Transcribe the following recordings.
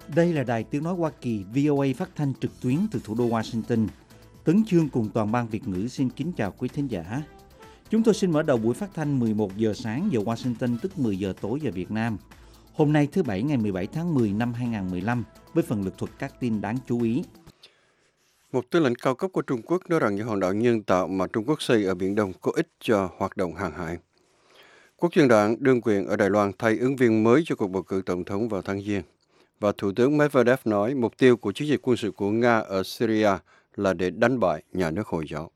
Đây là Đài Tiếng Nói Hoa Kỳ VOA phát thanh trực tuyến từ thủ đô Washington. Tấn Chương cùng toàn ban Việt ngữ xin kính chào quý thính giả. Chúng tôi xin mở đầu buổi phát thanh 11 giờ sáng giờ Washington, tức 10 giờ tối giờ Việt Nam. Hôm nay thứ Bảy ngày 17 tháng 10 năm 2015 với phần lược thuật các tin đáng chú ý. Một tướng lĩnh cao cấp của Trung Quốc nói rằng những hòn đảo nhân tạo mà Trung Quốc xây ở Biển Đông có ích cho hoạt động hàng hải. Quốc dân đảng đương quyền ở Đài Loan thay ứng viên mới cho cuộc bầu cử tổng thống vào tháng Giêng. Và Thủ tướng Medvedev nói mục tiêu của chiến dịch quân sự của Nga ở Syria là để đánh bại nhà nước Hồi giáo.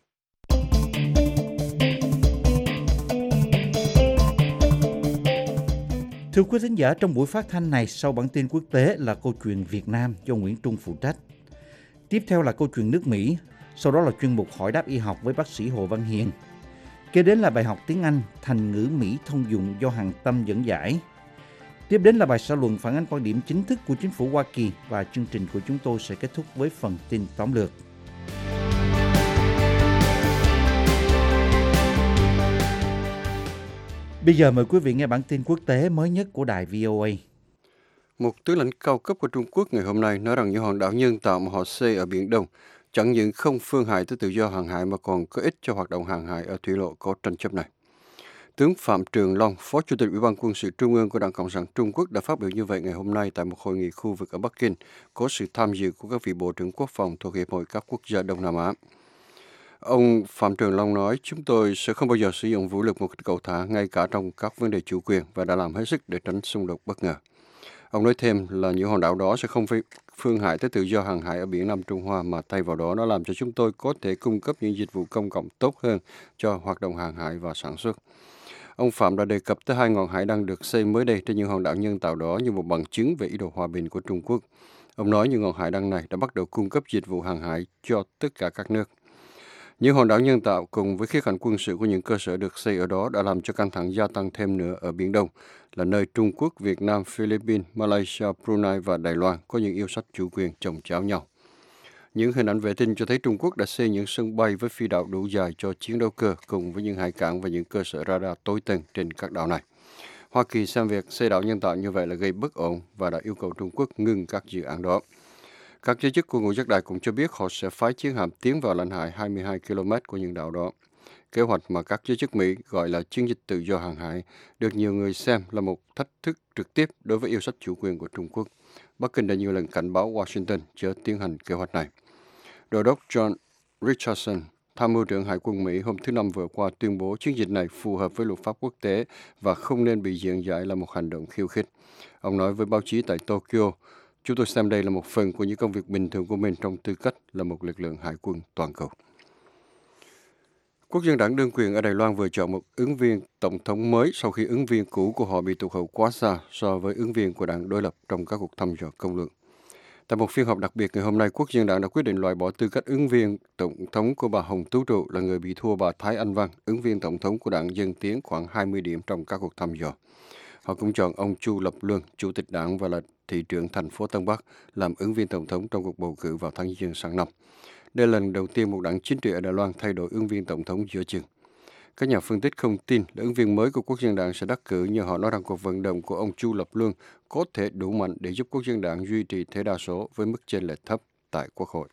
Thưa quý thính giả, trong buổi phát thanh này, sau bản tin quốc tế là câu chuyện Việt Nam do Nguyễn Trung phụ trách. Tiếp theo là câu chuyện nước Mỹ, sau đó là chuyên mục hỏi đáp y học với bác sĩ Hồ Văn Hiền. Kế đến là bài học tiếng Anh, thành ngữ Mỹ thông dụng do Hằng Tâm dẫn giải. Tiếp đến là bài xã luận phản ánh quan điểm chính thức của chính phủ Hoa Kỳ và chương trình của chúng tôi sẽ kết thúc với phần tin tóm lược. Bây giờ mời quý vị nghe bản tin quốc tế mới nhất của đài VOA. Một tướng lĩnh cao cấp của Trung Quốc ngày hôm nay nói rằng những hòn đảo nhân tạo mà họ xây ở Biển Đông chẳng những không phương hại tới tự do hàng hải mà còn có ích cho hoạt động hàng hải ở thủy lộ có tranh chấp này. Tướng Phạm Trường Long, Phó Chủ tịch Ủy ban Quân sự Trung ương của Đảng Cộng sản Trung Quốc đã phát biểu như vậy ngày hôm nay tại một hội nghị khu vực ở Bắc Kinh có sự tham dự của các vị bộ trưởng quốc phòng thuộc Hiệp hội các quốc gia Đông Nam Á. Ông Phạm Trường Long nói, chúng tôi sẽ không bao giờ sử dụng vũ lực một cách cầu thả ngay cả trong các vấn đề chủ quyền và đã làm hết sức để tránh xung đột bất ngờ. Ông nói thêm là những hòn đảo đó sẽ không phương hại tới tự do hàng hải ở biển Nam Trung Hoa mà thay vào đó nó làm cho chúng tôi có thể cung cấp những dịch vụ công cộng tốt hơn cho hoạt động hàng hải và sản xuất. Ông Phạm đã đề cập tới 2 ngọn hải đăng được xây mới đây trên những hòn đảo nhân tạo đó như một bằng chứng về ý đồ hòa bình của Trung Quốc. Ông nói những ngọn hải đăng này đã bắt đầu cung cấp dịch vụ hàng hải cho tất cả các nước. Những hòn đảo nhân tạo cùng với khía cạnh quân sự của những cơ sở được xây ở đó đã làm cho căng thẳng gia tăng thêm nữa ở Biển Đông, là nơi Trung Quốc, Việt Nam, Philippines, Malaysia, Brunei và Đài Loan có những yêu sách chủ quyền chồng chéo nhau. Những hình ảnh vệ tinh cho thấy Trung Quốc đã xây những sân bay với phi đạo đủ dài cho chiến đấu cơ cùng với những hải cảng và những cơ sở radar tối tân trên các đảo này. Hoa Kỳ xem việc xây đảo nhân tạo như vậy là gây bất ổn và đã yêu cầu Trung Quốc ngừng các dự án đó. Các giới chức của Ngũ Giác Đài cũng cho biết họ sẽ phái chiến hạm tiến vào lãnh hải 22 km của những đảo đó. Kế hoạch mà các giới chức Mỹ gọi là chiến dịch tự do hàng hải được nhiều người xem là một thách thức trực tiếp đối với yêu sách chủ quyền của Trung Quốc. Bắc Kinh đã nhiều lần cảnh báo Washington chớ tiến hành kế hoạch này. Đô đốc John Richardson, tham mưu trưởng Hải quân Mỹ hôm thứ Năm vừa qua tuyên bố chiến dịch này phù hợp với luật pháp quốc tế và không nên bị diễn giải là một hành động khiêu khích. Ông nói với báo chí tại Tokyo, chúng tôi xem đây là một phần của những công việc bình thường của mình trong tư cách là một lực lượng hải quân toàn cầu. Quốc dân đảng đương quyền ở Đài Loan vừa chọn một ứng viên tổng thống mới sau khi ứng viên cũ của họ bị tụt hậu quá xa so với ứng viên của đảng đối lập trong các cuộc thăm dò công luận. Tại một phiên họp đặc biệt ngày hôm nay, Quốc dân đảng đã quyết định loại bỏ tư cách ứng viên tổng thống của bà Hồng Tú Trụ là người bị thua bà Thái Anh Văn, ứng viên tổng thống của đảng Dân Tiến khoảng 20 điểm trong các cuộc thăm dò. Họ cũng chọn ông Chu Lập Luân, chủ tịch đảng và là thị trưởng thành phố Tân Bắc, làm ứng viên tổng thống trong cuộc bầu cử vào tháng Giêng sang năm. Đây là lần đầu tiên một đảng chính trị ở Đài Loan thay đổi ứng viên tổng thống giữa chừng. Các nhà phân tích không tin là ứng viên mới của Quốc dân đảng sẽ đắc cử nhờ họ nói rằng cuộc vận động của ông Chu Lập Luân có thể đủ mạnh để giúp Quốc dân đảng duy trì thế đa số với mức chênh lệch thấp tại Quốc hội.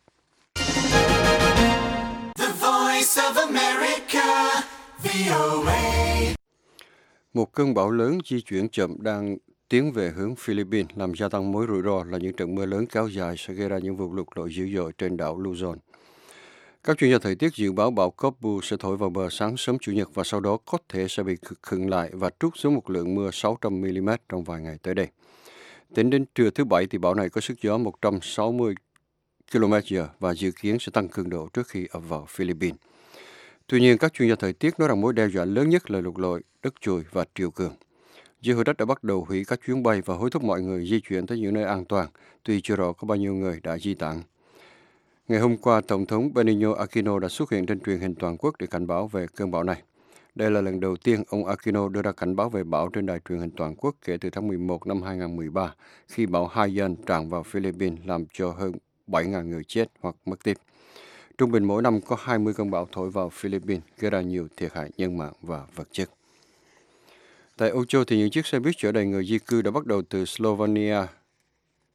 The Voice of America, VOA. Một cơn bão lớn di chuyển chậm đang tiến về hướng Philippines làm gia tăng mối rủi ro là những trận mưa lớn kéo dài sẽ gây ra những vụ lụt lội dữ dội trên đảo Luzon. Các chuyên gia thời tiết dự báo bão Korpu sẽ thổi vào bờ sáng sớm Chủ nhật và sau đó có thể sẽ bị khựng lại và trút xuống một lượng mưa 600 mm trong vài ngày tới đây. Tính đến trưa thứ Bảy thì bão này có sức gió 160 km/h và dự kiến sẽ tăng cường độ trước khi ập vào Philippines. Tuy nhiên, các chuyên gia thời tiết nói rằng mối đe dọa lớn nhất là lụt lội, đất trùi và triều cường. Giới hữu trách đã bắt đầu hủy các chuyến bay và hối thúc mọi người di chuyển tới những nơi an toàn, tuy chưa rõ có bao nhiêu người đã di tản. Ngày hôm qua, Tổng thống Benigno Aquino đã xuất hiện trên truyền hình toàn quốc để cảnh báo về cơn bão này. Đây là lần đầu tiên ông Aquino đưa ra cảnh báo về bão trên đài truyền hình toàn quốc kể từ tháng 11 năm 2013, khi bão Haiyan tràn vào Philippines làm cho hơn 7.000 người chết hoặc mất tích. Trung bình mỗi năm có 20 cơn bão thổi vào Philippines, gây ra nhiều thiệt hại nhân mạng và vật chất. Tại Âu Châu thì những chiếc xe buýt chở đầy người di cư đã bắt đầu từ Slovenia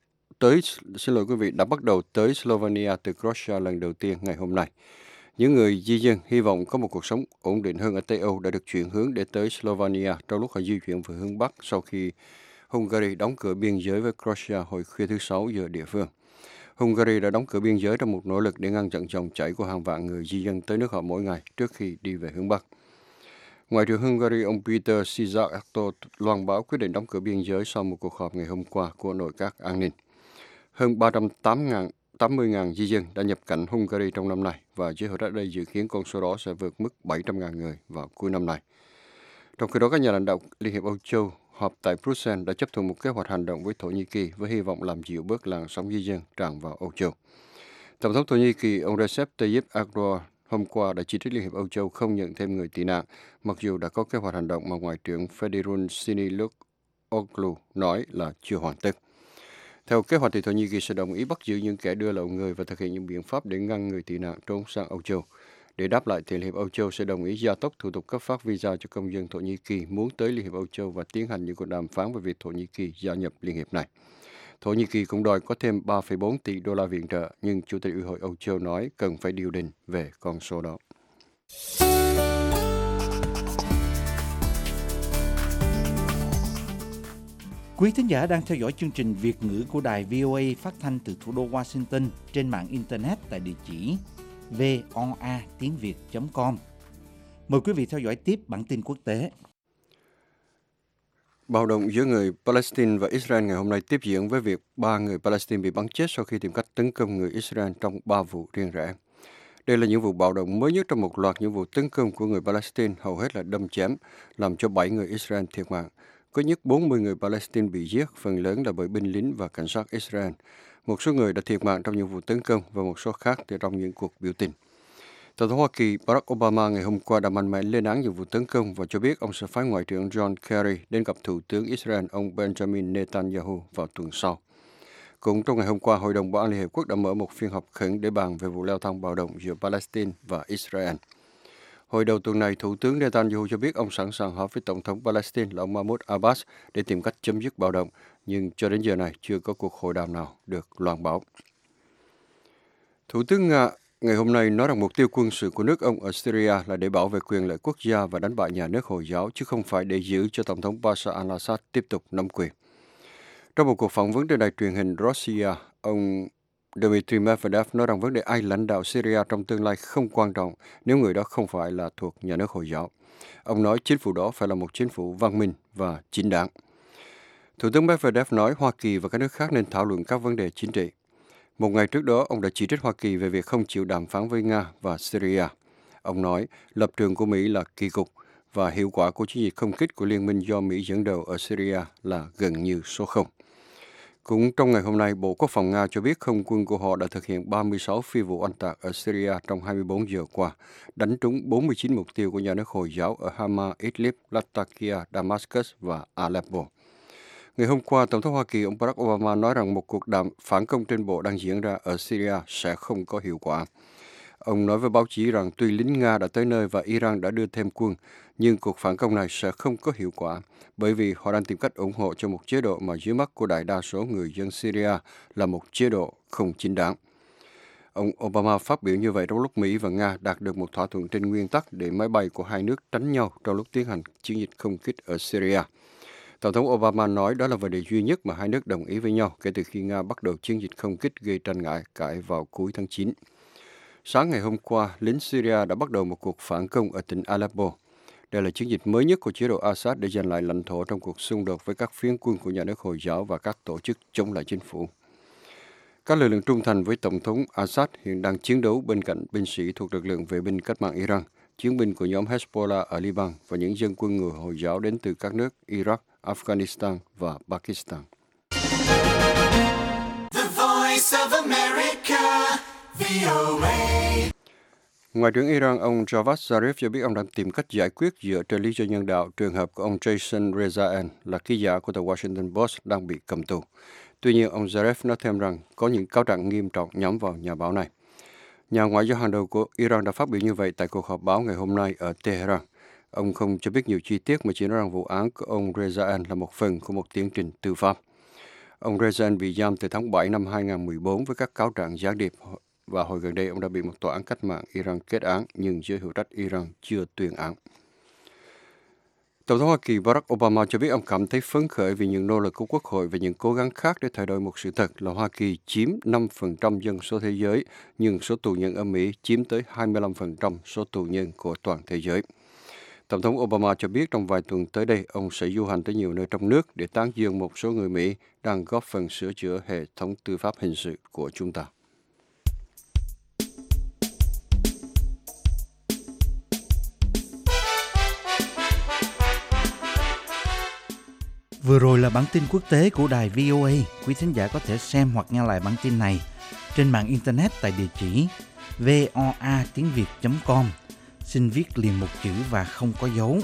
đã bắt đầu tới Slovenia từ Croatia lần đầu tiên ngày hôm nay. Những người di dân hy vọng có một cuộc sống ổn định hơn ở Tây Âu đã được chuyển hướng để tới Slovenia trong lúc họ di chuyển về hướng Bắc sau khi Hungary đóng cửa biên giới với Croatia hồi khuya thứ Sáu giờ địa phương. Hungary đã đóng cửa biên giới trong một nỗ lực để ngăn chặn dòng chảy của hàng vạn người di dân tới nước họ mỗi ngày trước khi đi về hướng Bắc. Ngoại trưởng Hungary ông Peter Szijjártó loan báo quyết định đóng cửa biên giới sau một cuộc họp ngày hôm qua của nội các an ninh. Hơn 380.000 di dân đã nhập cảnh Hungary trong năm nay và giới hữu đây dự kiến con số đó sẽ vượt mức 700.000 người vào cuối năm nay. Trong khi đó, các nhà lãnh đạo Liên hiệp Âu Châu họp tại Bruxelles đã chấp thuận một kế hoạch hành động với Thổ Nhĩ Kỳ với hy vọng làm dịu bớt làn sóng di dân tràn vào Âu Châu. Tổng thống Thổ Nhĩ Kỳ ông Recep Tayyip Erdogan hôm qua đã chỉ trích Liên hiệp Âu Châu không nhận thêm người tị nạn, mặc dù đã có kế hoạch hành động mà Ngoại trưởng Federun Sinirlioglu nói là chưa hoàn tất. Theo kế hoạch thì Thổ Nhĩ Kỳ sẽ đồng ý bắt giữ những kẻ đưa lậu người và thực hiện những biện pháp để ngăn người tị nạn trốn sang Âu Châu. Để đáp lại, thì Liên hiệp Âu Châu sẽ đồng ý gia tốc thủ tục cấp phát visa cho công dân Thổ Nhĩ Kỳ muốn tới Liên hiệp Âu Châu và tiến hành những cuộc đàm phán về việc Thổ Nhĩ Kỳ gia nhập Liên hiệp này. Thổ Nhĩ Kỳ cũng đòi có thêm 3,4 tỷ đô la viện trợ, nhưng Chủ tịch Ủy hội Âu Châu nói cần phải điều đình về con số đó. Quý thính giả đang theo dõi chương trình Việt ngữ của đài VOA phát thanh từ thủ đô Washington trên mạng Internet tại địa chỉ voa.tiếng.việt.com. Mời quý vị theo dõi tiếp bản tin quốc tế. Bạo động giữa người Palestine và Israel ngày hôm nay tiếp diễn với việc 3 người Palestine bị bắn chết sau khi tìm cách tấn công người Israel trong 3 vụ riêng rẽ. Đây là những vụ bạo động mới nhất trong một loạt những vụ tấn công của người Palestine, hầu hết là đâm chém, làm cho 7 người Israel thiệt mạng. Có nhất 40 người Palestine bị giết, phần lớn là bởi binh lính và cảnh sát Israel. Một số người đã thiệt mạng trong những vụ tấn công và một số khác thì trong những cuộc biểu tình. Tổng thống Hoa Kỳ Barack Obama ngày hôm qua đã mạnh mẽ lên án những vụ tấn công và cho biết ông sẽ phái Ngoại trưởng John Kerry đến gặp Thủ tướng Israel ông Benjamin Netanyahu vào tuần sau. Cũng trong ngày hôm qua, Hội đồng Bảo an Liên Hiệp Quốc đã mở một phiên họp khẩn để bàn về vụ leo thang bạo động giữa Palestine và Israel. Hồi đầu tuần này, Thủ tướng Netanyahu cho biết ông sẵn sàng họp với Tổng thống Palestine là ông Mahmoud Abbas để tìm cách chấm dứt bạo động, nhưng cho đến giờ này chưa có cuộc hội đàm nào được loan báo. Thủ tướng Nga ngày hôm nay nói rằng mục tiêu quân sự của nước ông ở Syria là để bảo vệ quyền lợi quốc gia và đánh bại nhà nước Hồi giáo, chứ không phải để giữ cho Tổng thống Bashar al-Assad tiếp tục nắm quyền. Trong một cuộc phỏng vấn trên đài truyền hình Russia, ông Dmitry Medvedev nói rằng vấn đề ai lãnh đạo Syria trong tương lai không quan trọng nếu người đó không phải là thuộc nhà nước Hồi giáo. Ông nói chính phủ đó phải là một chính phủ văn minh và chính đáng. Thủ tướng Medvedev nói Hoa Kỳ và các nước khác nên thảo luận các vấn đề chính trị. Một ngày trước đó, ông đã chỉ trích Hoa Kỳ về việc không chịu đàm phán với Nga và Syria. Ông nói lập trường của Mỹ là kỳ cục và hiệu quả của chiến dịch không kích của liên minh do Mỹ dẫn đầu ở Syria là gần như số 0. Cũng trong ngày hôm nay, Bộ Quốc phòng Nga cho biết không quân của họ đã thực hiện 36 phi vụ oanh tạc ở Syria trong 24 giờ qua, đánh trúng 49 mục tiêu của nhà nước Hồi giáo ở Hama, Idlib, Latakia, Damascus và Aleppo. Ngày hôm qua, Tổng thống Hoa Kỳ ông Barack Obama nói rằng một cuộc phản công trên bộ đang diễn ra ở Syria sẽ không có hiệu quả. Ông nói với báo chí rằng tuy lính Nga đã tới nơi và Iran đã đưa thêm quân, nhưng cuộc phản công này sẽ không có hiệu quả, bởi vì họ đang tìm cách ủng hộ cho một chế độ mà dưới mắt của đại đa số người dân Syria là một chế độ không chính đáng. Ông Obama phát biểu như vậy trong lúc Mỹ và Nga đạt được một thỏa thuận trên nguyên tắc để máy bay của hai nước tránh nhau trong lúc tiến hành chiến dịch không kích ở Syria. Tổng thống Obama nói đó là vấn đề duy nhất mà hai nước đồng ý với nhau kể từ khi Nga bắt đầu chiến dịch không kích gây tranh cãi vào cuối tháng 9. Sáng ngày hôm qua, lính Syria đã bắt đầu một cuộc phản công ở tỉnh Aleppo. Đây là chiến dịch mới nhất của chế độ Assad để giành lại lãnh thổ trong cuộc xung đột với các phiến quân của nhà nước Hồi giáo và các tổ chức chống lại chính phủ. Các lực lượng trung thành với Tổng thống Assad hiện đang chiến đấu bên cạnh binh sĩ thuộc lực lượng vệ binh cách mạng Iran, chiến binh của nhóm Hezbollah ở Liban và những dân quân người Hồi giáo đến từ các nước Iraq, Afghanistan và Pakistan. The Voice of America, VOA. Ngoại trưởng Iran ông Javad Zarif cho biết ông đang tìm cách giải quyết dựa trên lý do nhân đạo trường hợp của ông Jason Rezaian là ký giả của tờ Washington Post đang bị cầm tù. Tuy nhiên, ông Zarif nói thêm rằng có những cáo trạng nghiêm trọng nhắm vào nhà báo này. Nhà ngoại giao hàng đầu của Iran đã phát biểu như vậy tại cuộc họp báo ngày hôm nay ở Tehran. Ông không cho biết nhiều chi tiết mà chỉ nói rằng vụ án của ông Rezaian là một phần của một tiến trình tư pháp. Ông Rezan bị giam từ tháng 7 năm 2014 với các cáo trạng gián điệp và hồi gần đây ông đã bị một tòa án cách mạng Iran kết án nhưng giới hữu trách Iran chưa tuyên án. Tổng thống Hoa Kỳ Barack Obama cho biết ông cảm thấy phấn khởi vì những nỗ lực của Quốc hội và những cố gắng khác để thay đổi một sự thật là Hoa Kỳ chiếm 5% dân số thế giới, nhưng số tù nhân ở Mỹ chiếm tới 25% số tù nhân của toàn thế giới. Tổng thống Obama cho biết trong vài tuần tới đây, ông sẽ du hành tới nhiều nơi trong nước để tán dương một số người Mỹ đang góp phần sửa chữa hệ thống tư pháp hình sự của chúng ta. Vừa rồi là bản tin quốc tế của đài VOA. Quý thính giả có thể xem hoặc nghe lại bản tin này trên mạng Internet tại địa chỉ voa.tiếng.việt.com. Xin viết liền một chữ và không có dấu.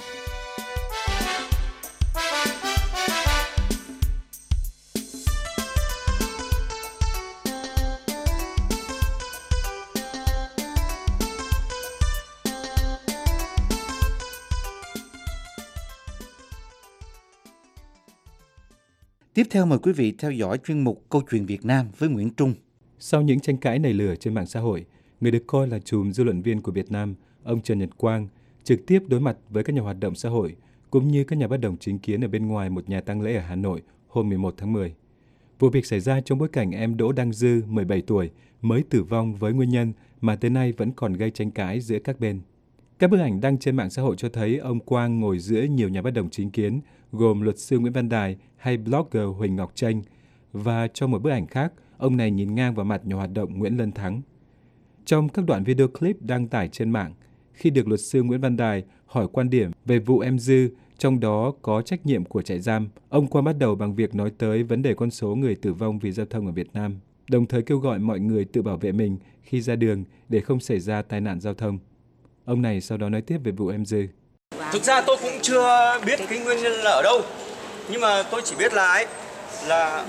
Tiếp theo mời quý vị theo dõi chuyên mục Câu chuyện Việt Nam với Nguyễn Trung. Sau những tranh cãi nảy lửa trên mạng xã hội, người được coi là trùm dư luận viên của Việt Nam, ông Trần Nhật Quang, trực tiếp đối mặt với các nhà hoạt động xã hội cũng như các nhà bất đồng chính kiến ở bên ngoài một nhà tang lễ ở Hà Nội hôm 11 tháng 10. Vụ việc xảy ra trong bối cảnh em Đỗ Đăng Dư, 17 tuổi, mới tử vong với nguyên nhân mà tới nay vẫn còn gây tranh cãi giữa các bên. Các bức ảnh đăng trên mạng xã hội cho thấy ông Quang ngồi giữa nhiều nhà bất đồng chính kiến, gồm luật sư Nguyễn Văn Đài hay blogger Huỳnh Ngọc Chênh, và trong một bức ảnh khác, ông này nhìn ngang vào mặt nhà hoạt động Nguyễn Lân Thắng. Trong các đoạn video clip đăng tải trên mạng, khi được luật sư Nguyễn Văn Đài hỏi quan điểm về vụ em Dư, trong đó có trách nhiệm của trại giam, ông Quang bắt đầu bằng việc nói tới vấn đề con số người tử vong vì giao thông ở Việt Nam, đồng thời kêu gọi mọi người tự bảo vệ mình khi ra đường để không xảy ra tai nạn giao thông. Ông này sau đó nói tiếp về vụ em Dư. Thực ra tôi cũng chưa biết cái nguyên nhân là ở đâu, nhưng mà tôi chỉ biết là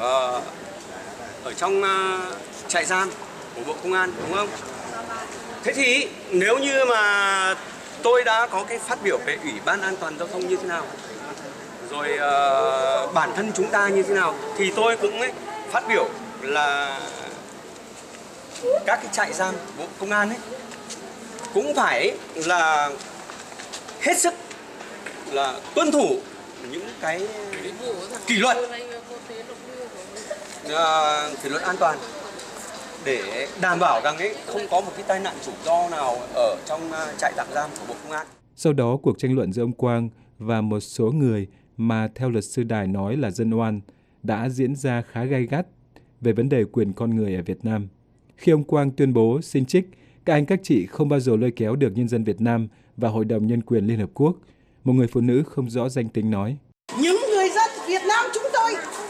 ở trong trại giam của Bộ Công an, đúng không? Thế thì nếu như mà tôi đã có cái phát biểu về Ủy ban An toàn giao thông như thế nào, rồi bản thân chúng ta như thế nào, thì tôi cũng phát biểu là các cái trại giam Bộ Công an cũng phải là hết sức là tuân thủ những cái kỷ luật an toàn để đảm bảo rằng không có một cái tai nạn rủi ro nào ở trong trại tạm giam của Bộ Công an. Sau đó, cuộc tranh luận giữa ông Quang và một số người mà theo luật sư Đài nói là dân oan đã diễn ra khá gay gắt về vấn đề quyền con người ở Việt Nam. Khi ông Quang tuyên bố xin trích các anh các chị không bao giờ lôi kéo được nhân dân Việt Nam và Hội đồng Nhân quyền Liên Hợp Quốc, một người phụ nữ không rõ danh tính nói: những người dân Việt Nam chúng tôi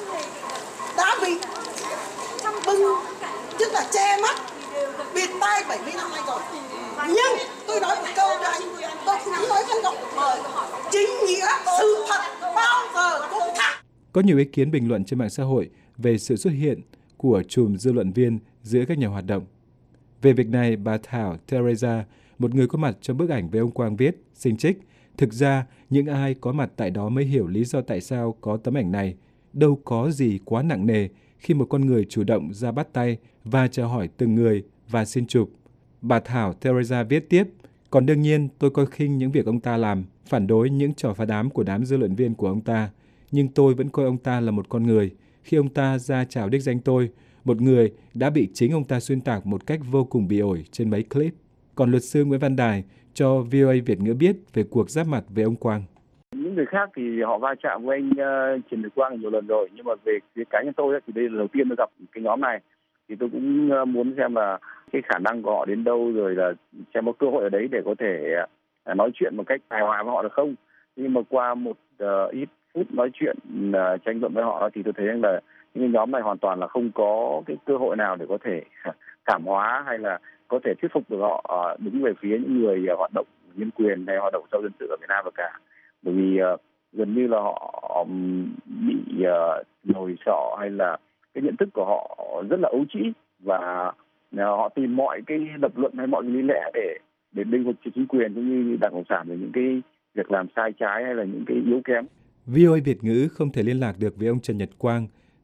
đã bị bưng, tức là che mắt, bịt tai 70 năm nay rồi. Nhưng tôi nói một câu cho anh, tôi không nói văn động mời, chính nghĩa, sự thật bao giờ cũng thẳng. Có nhiều ý kiến bình luận trên mạng xã hội về sự xuất hiện của trùm dư luận viên giữa các nhà hoạt động. Về việc này, bà Thảo Teresa, một người có mặt trong bức ảnh với ông Quang viết, xin trích: thực ra, những ai có mặt tại đó mới hiểu lý do tại sao có tấm ảnh này. Đâu có gì quá nặng nề khi một con người chủ động ra bắt tay và chào hỏi từng người và xin chụp. Bà Thảo Teresa viết tiếp: còn đương nhiên tôi coi khinh những việc ông ta làm, phản đối những trò phá đám của đám dư luận viên của ông ta. Nhưng tôi vẫn coi ông ta là một con người. Khi ông ta ra chào đích danh tôi, một người đã bị chính ông ta xuyên tạc một cách vô cùng bỉ ổi trên mấy clip. Còn luật sư Nguyễn Văn Đài cho VOA Việt ngữ biết về cuộc giáp mặt với ông Quang. Những người khác thì họ va chạm với anh Trần Nhật Quang nhiều lần rồi, nhưng mà về phía cá nhân tôi thì đây là lần đầu tiên tôi gặp cái nhóm này, thì tôi cũng muốn xem là cái khả năng của họ đến đâu, rồi là xem có cơ hội ở đấy để có thể nói chuyện một cách hài hòa với họ được không. Nhưng mà qua một ít phút nói chuyện tranh luận với họ thì tôi thấy rằng là những nhóm này hoàn toàn là không có cái cơ hội nào để có thể cảm hóa hay là có thể thuyết phục được họ đứng về phía những người hoạt động nhân quyền hay hoạt động sau dân sự ở Việt Nam được cả. Bởi vì gần như là họ bị nhồi sọ hay là cái nhận thức của họ rất là ấu trĩ, và họ tìm mọi cái lập luận hay mọi cái lý lẽ để bênh vực chính quyền cũng như Đảng Cộng sản về những cái việc làm sai trái hay là những cái yếu kém. VOA Việt ngữ không thể liên lạc được với ông Trần Nhật Quang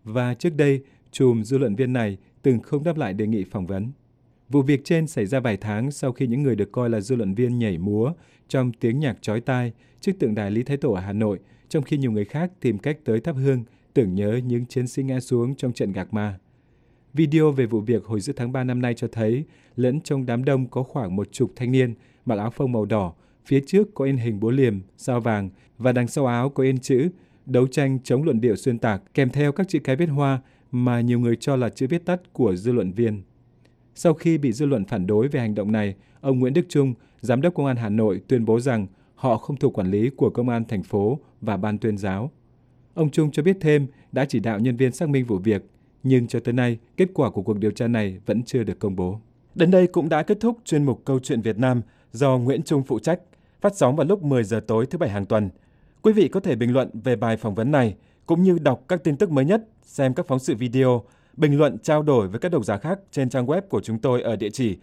và trước đây, chùm dư luận viên này từng không đáp lại đề nghị phỏng vấn. Vụ việc trên xảy ra vài tháng sau khi những người được coi là dư luận viên nhảy múa trong tiếng nhạc chói tai trước tượng đài Lý Thái Tổ ở Hà Nội, trong khi nhiều người khác tìm cách tới thắp hương tưởng nhớ những chiến sĩ ngã xuống trong trận Gạc Ma. Video về vụ việc hồi giữa tháng 3 năm nay cho thấy lẫn trong đám đông có khoảng 10 thanh niên mặc áo phông màu đỏ, phía trước có in hình búa liềm, sao vàng và đằng sau áo có in chữ đấu tranh chống luận điệu xuyên tạc kèm theo các chữ cái viết hoa mà nhiều người cho là chữ viết tắt của dư luận viên. Sau khi bị dư luận phản đối về hành động này, ông Nguyễn Đức Chung, Giám đốc Công an Hà Nội tuyên bố rằng họ không thuộc quản lý của Công an thành phố và Ban tuyên giáo. Ông Chung cho biết thêm đã chỉ đạo nhân viên xác minh vụ việc, nhưng cho tới nay, kết quả của cuộc điều tra này vẫn chưa được công bố. Đến đây cũng đã kết thúc chuyên mục Câu chuyện Việt Nam do Nguyễn Chung phụ trách, phát sóng vào lúc 10 giờ tối thứ Bảy hàng tuần. Quý vị có thể bình luận về bài phỏng vấn này, cũng như đọc các tin tức mới nhất, xem các phóng sự video, bình luận trao đổi với các độc giả khác trên trang web của chúng tôi ở địa chỉ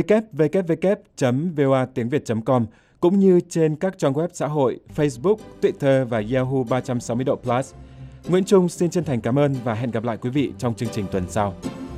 www.voatiengviet.com, cũng như trên các trang web xã hội Facebook, Twitter và Yahoo 360 độ Plus. Nguyễn Trung xin chân thành cảm ơn và hẹn gặp lại quý vị trong chương trình tuần sau.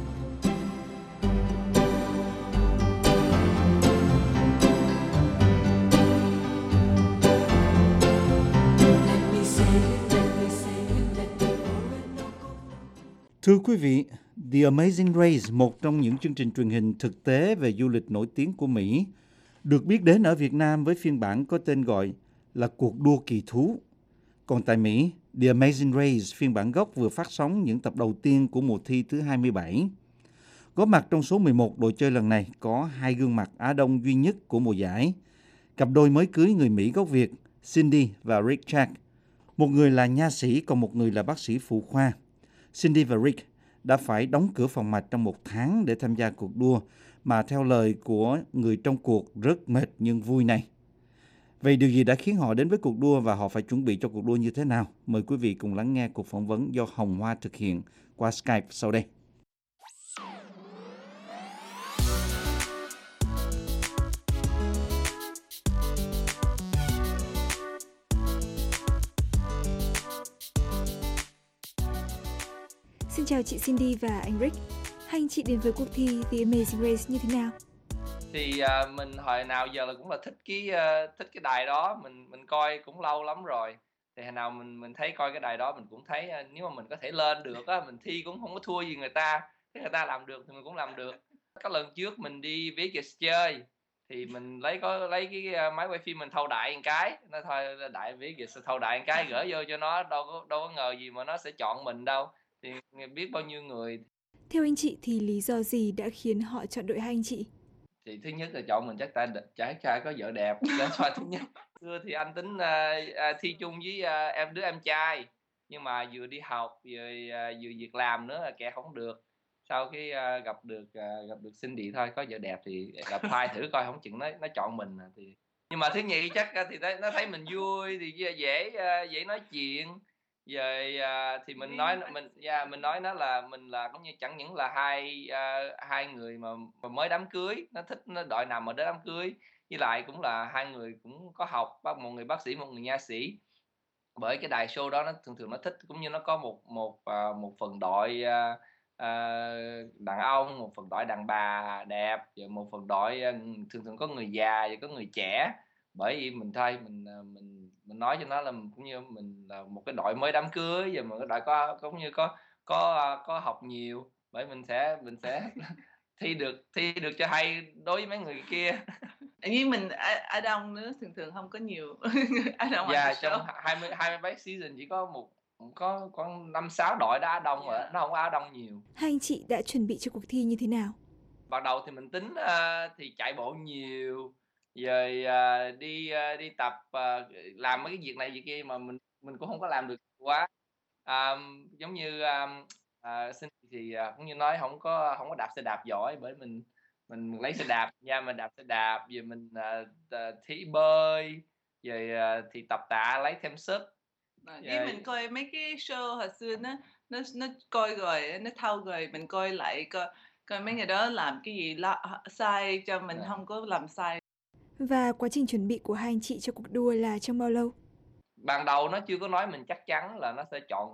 Thưa quý vị, The Amazing Race, một trong những chương trình truyền hình thực tế về du lịch nổi tiếng của Mỹ, được biết đến ở Việt Nam với phiên bản có tên gọi là Cuộc đua kỳ thú. Còn tại Mỹ, The Amazing Race phiên bản gốc vừa phát sóng những tập đầu tiên của mùa thi thứ 27. Góp mặt trong số 11 đội chơi lần này có hai gương mặt Á Đông duy nhất của mùa giải. Cặp đôi mới cưới người Mỹ gốc Việt, Cindy và Rick Jack. Một người là nha sĩ, còn một người là bác sĩ phụ khoa. Cindy và Rick đã phải đóng cửa phòng mạch trong 1 tháng để tham gia cuộc đua mà theo lời của người trong cuộc rất mệt nhưng vui này. Vậy điều gì đã khiến họ đến với cuộc đua và họ phải chuẩn bị cho cuộc đua như thế nào? Mời quý vị cùng lắng nghe cuộc phỏng vấn do Hồng Hoa thực hiện qua Skype sau đây. Xin chào chị Cindy và anh Rick. Hai anh chị đến với cuộc thi The Amazing Race như thế nào? Thì mình hồi nào giờ là cũng là thích cái đài đó, mình coi cũng lâu lắm rồi. Thì hồi nào mình thấy coi cái đài đó mình cũng thấy nếu mà mình có thể lên được á, mình thi cũng không có thua gì người ta. Thế người ta làm được thì mình cũng làm được. Các lần trước mình đi Vegas chơi thì mình lấy cái máy quay phim mình thâu đại một cái, nó thôi đại Vegas thâu đại một cái gửi vô cho nó, đâu có ngờ gì mà nó sẽ chọn mình đâu. Thì biết bao nhiêu người. Theo anh chị thì lý do gì đã khiến họ chọn đội hai anh chị? Thì thứ nhất là chọn mình chắc trai có vợ đẹp, đó là thứ nhất. Xưa thì anh tính thi chung với đứa em trai, nhưng mà vừa đi học vừa việc làm nữa là kẹt không được. Sau cái gặp được Cindy thôi, có vợ đẹp thì apply thử coi, không chừng nó chọn mình thì. Nhưng mà thứ nhì chắc thì nó thấy mình vui thì dễ nói chuyện. Rồi thì mình nói nó là mình là cũng như chẳng những là hai người mà mới đám cưới, nó thích nó đội nào mà đến đám cưới, với lại cũng là hai người cũng có học, một người bác sĩ, một người nha sĩ. Bởi cái đài show đó nó thường nó thích, cũng như nó có một phần đội đàn ông, một phần đội đàn bà đẹp, và một phần đội thường có người già và có người trẻ. Bởi vì mình mình nói cho nó là cũng như mình là một cái đội mới đám cưới, và một cái đội cũng như có học nhiều, bởi mình sẽ thi được cho hay đối với mấy người kia. Như mình Á Đông nữa thường không có nhiều Á Đông. Dạ, trong 20 mấy season chỉ có có 5-6 đội Á Đông rồi, nó không có Á Đông nhiều. Hai anh chị đã chuẩn bị cho cuộc thi như thế nào? Ban đầu thì mình tính thì chạy bộ nhiều, rồi đi tập, làm mấy cái việc này việc kia, mà mình cũng không có làm được quá. Giống như Cindy thì cũng như nói không có đạp xe đạp giỏi, bởi mình lấy xe đạp nha, mình đạp xe đạp, rồi mình thi bơi, rồi thì tập tạ lấy thêm sức. Với mình coi mấy cái show hồi xưa nó coi rồi nó thâu rồi mình coi lại coi mấy người đó làm cái gì sai cho mình không có làm sai. Và quá trình chuẩn bị của hai anh chị cho cuộc đua là trong bao lâu? Ban đầu nó chưa có nói mình chắc chắn là nó sẽ chọn mình,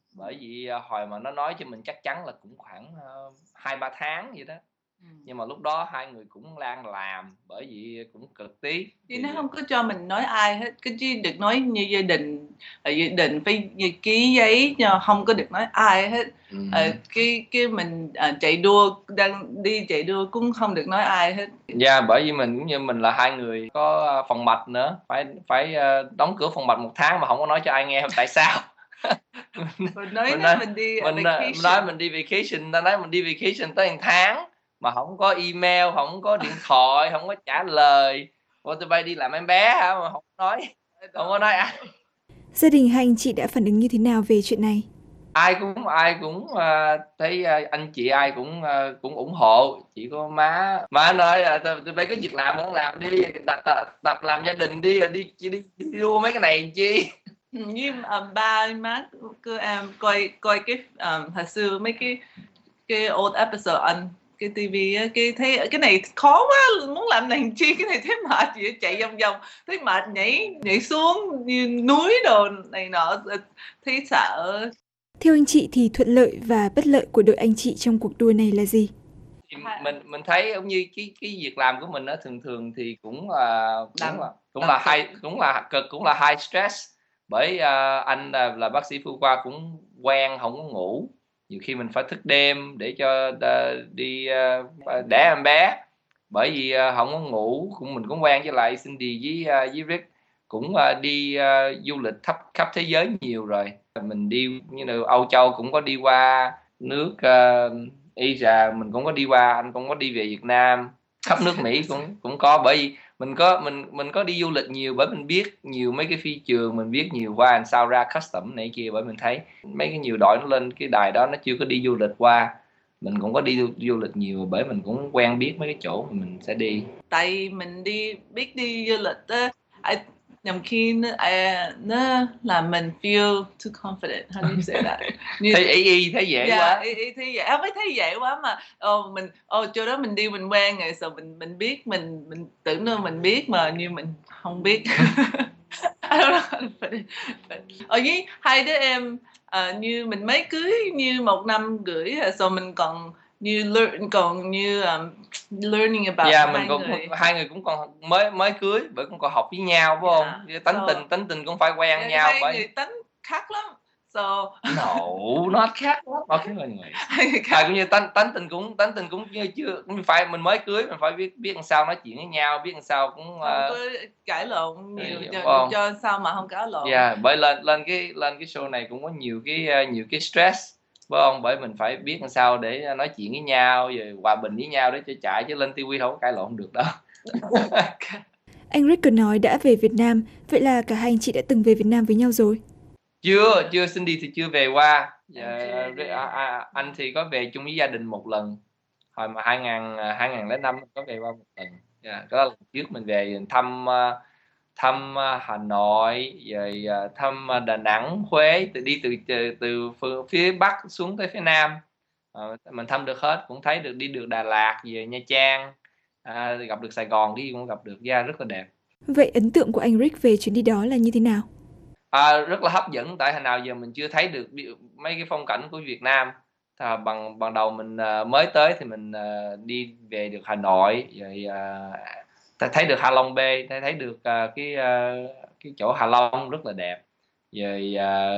Bởi vì hồi mà nó nói cho mình chắc chắn là cũng khoảng 2-3 tháng vậy đó. Nhưng mà lúc đó hai người cũng đang làm, bởi vì cũng cực tí. Chứ nó không có cho mình nói ai hết, cứ chỉ được nói như gia đình phải ký giấy, không có được nói ai hết. Cái mình chạy đua, đang đi chạy đua cũng không được nói ai hết. Dạ, bởi vì mình cũng như mình là hai người có phòng mạch nữa, phải đóng cửa phòng mạch 1 tháng mà không có nói cho ai nghe tại sao. Mình nói mình đi vacation, ta nói mình đi vacation tới 1 tháng mà không có email, không có điện thoại, không có trả lời. Ủa tụi bay đi làm em bé hả mà không có nói ai. Gia đình hai anh chị đã phản ứng như thế nào về chuyện này? Ai cũng thấy anh chị ai cũng ủng hộ. Chỉ có má nói là tụi bay có việc làm không làm đi, tập làm gia đình đi đua mấy cái này chi. Như ba má của em coi cái hồi xưa mấy cái old episode on cái TV á, cái thấy cái này khó quá, muốn làm này chi, cái này thấy mệt gì chạy vòng vòng, thấy mệt nhảy xuống như núi đồ này nọ, thấy sợ. Theo anh chị thì thuận lợi và bất lợi của đội anh chị trong cuộc đua này là gì? Mình thấy giống như cái việc làm của mình đó, thường thì cũng là cực, cũng là high stress. Bởi anh là bác sĩ phụ khoa cũng quen không có ngủ, nhiều khi mình phải thức đêm để cho đi đẻ em bé. Bởi vì không có ngủ, mình cũng quen với lại Cindy với Rick cũng đi du lịch khắp thế giới nhiều rồi. Mình đi như là Âu Châu cũng có đi qua nước Asia, mình cũng có đi qua, anh cũng có đi về Việt Nam, khắp nước Mỹ cũng có. Bởi vì mình có đi du lịch nhiều, bởi mình biết nhiều mấy cái phi trường, mình biết nhiều qua làm sao ra custom này kia. Bởi mình thấy mấy cái nhiều đội nó lên cái đài đó nó chưa có đi du lịch qua, mình cũng có đi du lịch nhiều, bởi mình cũng quen biết mấy cái chỗ mà mình sẽ đi. Tại mình biết đi du lịch á, nhầm khi nó làm mình feel too confident. How do you say that? Thấy dễ quá. Thấy dễ, không phải thấy dễ quá mà chỗ đó mình đi mình quen rồi, rồi mình biết, mình tưởng đâu mình biết mà như mình không biết. I don't know. Ở với hai đứa em như mình mới cưới như 1 năm rưỡi rồi, mình còn như learning about hai người cũng còn mới cưới, bởi cũng còn học với nhau, phải không? Tính tình cũng phải quen nhau. Hai người tính khác lắm. So nó khác lắm. Okay, cũng như tính tình cũng như chưa, cũng phải mình mới cưới, mình phải biết làm sao nói chuyện với nhau, biết làm sao cũng không có cãi lộn nhiều, cho sao mà không cãi lộn. Bởi lên cái show này cũng có nhiều cái stress, phải không? Bởi mình phải biết làm sao để nói chuyện với nhau, rồi hòa bình với nhau để cho chạy, chứ lên TV không có cãi lộn được đâu. Anh Rick còn nói đã về Việt Nam, vậy là cả hai anh chị đã từng về Việt Nam với nhau rồi? Chưa, Cindy thì chưa về qua. Anh thì có về chung với gia đình 1 lần, hồi mà 2005 có về qua 1 lần. Đó là lần trước mình về thăm Hà Nội, rồi thăm Đà Nẵng, Huế, đi từ phía Bắc xuống tới phía Nam. Mình thăm được hết, cũng thấy đi được Đà Lạt, về Nha Trang, gặp được Sài Gòn, cái gì cũng gặp được, rất là đẹp. Vậy ấn tượng của anh Rick về chuyến đi đó là như thế nào? Rất là hấp dẫn, tại hồi nào giờ mình chưa thấy được mấy cái phong cảnh của Việt Nam. Bằng đầu mình mới tới thì mình đi về được Hà Nội, rồi thấy được Hạ Long Bay, thấy được cái chỗ Hạ Long rất là đẹp, rồi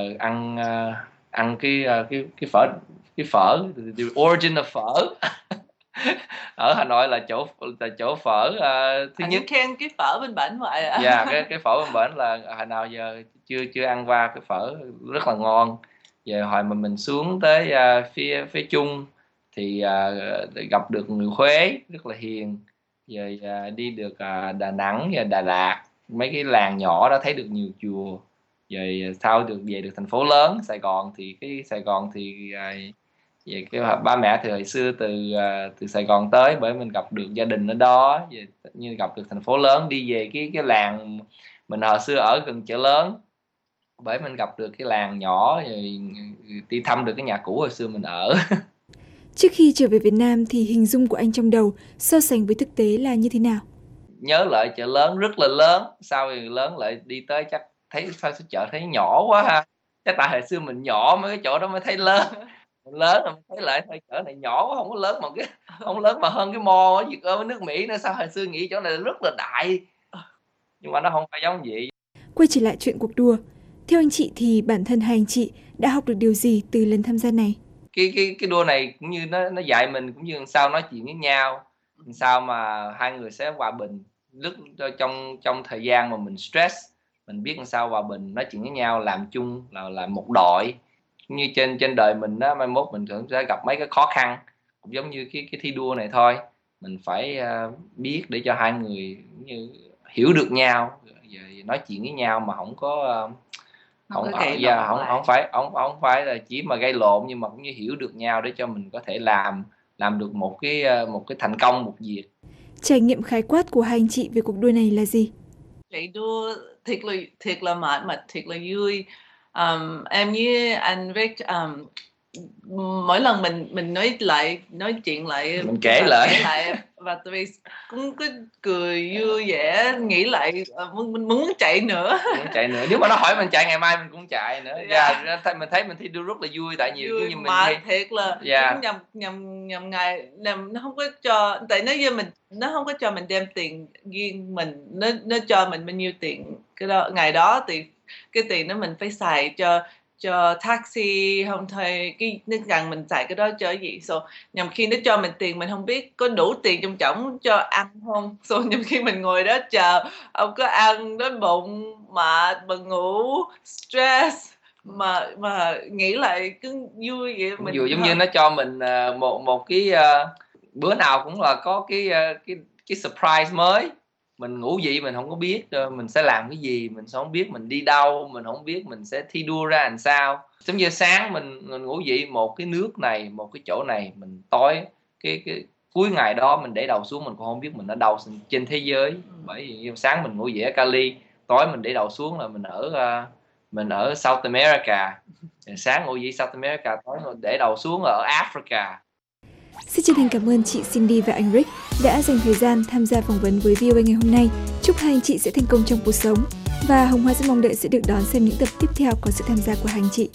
ăn cái phở, the origin of phở. Ở Hà Nội là chỗ phở thứ nhất. Khen cái phở bên bển vậy ạ. Cái phở bên bển là hồi nào giờ chưa ăn qua cái phở rất là ngon. Giờ hồi mà mình xuống tới phía Trung thì gặp được người Huế rất là hiền, rồi đi được Đà Nẵng và Đà Lạt, mấy cái làng nhỏ đó thấy được nhiều chùa, rồi sau được về được thành phố lớn Sài Gòn. Thì cái Sài Gòn thì về cái ba mẹ thì hồi xưa từ Sài Gòn tới, bởi mình gặp được gia đình ở đó, như gặp được thành phố lớn. Đi về cái làng mình hồi xưa ở gần chợ lớn, bởi mình gặp được cái làng nhỏ, rồi đi thăm được cái nhà cũ hồi xưa mình ở. Trước khi trở về Việt Nam thì hình dung của anh trong đầu so sánh với thực tế là như thế nào? Nhớ lại chợ lớn rất là lớn, sau thì lớn lại đi tới chắc thấy sao chợ thấy nhỏ quá ha. Chắc tại hồi xưa mình nhỏ mấy cái chỗ đó mới thấy lớn, mình lớn rồi mình thấy lại thôi chỗ này nhỏ quá, không có lớn bằng cái hông lớn mà hơn cái mall ở nước Mỹ nữa, sao hồi xưa nghĩ chỗ này rất là đại, nhưng mà nó hông phải giống vậy. Quay trở lại chuyện cuộc đua, theo anh chị thì bản thân hai anh chị đã học được điều gì từ lần tham gia này? Cái đua này cũng như nó dạy mình cũng như làm sao nói chuyện với nhau, làm sao mà hai người sẽ hòa bình lúc trong thời gian mà mình stress, mình biết làm sao hòa bình nói chuyện với nhau, làm chung là một đội. Cũng như trên đời mình á, mai mốt mình cũng sẽ gặp mấy cái khó khăn, cũng giống như cái thi đua này thôi, mình phải, biết để cho hai người cũng như hiểu được nhau, rồi nói chuyện với nhau mà hổng có, Không hổng có gây yeah, lộn hổng lại. hổng phải là chỉ mà gây lộn nhưng mà cũng như hiểu được nhau để cho mình có thể làm được một cái thành công một việc. Trải nghiệm khái quát của hai anh chị về cuộc đua này là gì? Chạy đua thiệt là mệt mà thiệt là vui. Em với anh Rick, mỗi lần mình nói chuyện lại Mình kể lại. và tụi mình cũng cứ cười vui vẻ, nghĩ lại, muốn chạy nữa. Muốn chạy nữa, nếu mà nó hỏi mình chạy ngày mai mình cũng chạy nữa. Yeah. Mình thấy mình thi đua rất là vui tại nhiều Vui như mình mà thi thiệt là yeah. nhầm ngày nó không có cho, tại nó không có cho mình đem tiền riêng mình, nó cho mình bao nhiêu tiền cái đó ngày đó thì cái tiền đó mình phải xài cho taxi, không thôi nó rằng mình xài cái đó cho cái gì, nhằm khi nó cho mình tiền mình không biết có đủ tiền trong chổng cho ăn không, nhằm khi mình ngồi đó chờ không có ăn, đói bụng, mệt, buồn ngủ, stress, mà nghĩ lại cứ vui vậy. Mình vui giống như nó cho mình một cái bữa nào cũng là có cái surprise mới, mình ngủ dậy mình không có biết mình sẽ làm cái gì, mình sẽ không biết mình đi đâu, mình không biết mình sẽ thi đua ra làm sao. Giống như sáng mình ngủ dậy một cái nước này, một cái chỗ này, mình tối cái cuối ngày đó mình để đầu xuống mình cũng không biết mình ở đâu trên thế giới, bởi vì sáng mình ngủ dậy ở Cali, tối mình để đầu xuống là mình ở South America, sáng ngủ dậy South America, tối mình để đầu xuống ở Africa. Xin chân thành cảm ơn chị Cindy và anh Rick đã dành thời gian tham gia phỏng vấn với VOA ngày hôm nay. Chúc hai anh chị sẽ thành công trong cuộc sống và Hồng Hoa rất mong đợi sẽ được đón xem những tập tiếp theo có sự tham gia của hai anh chị.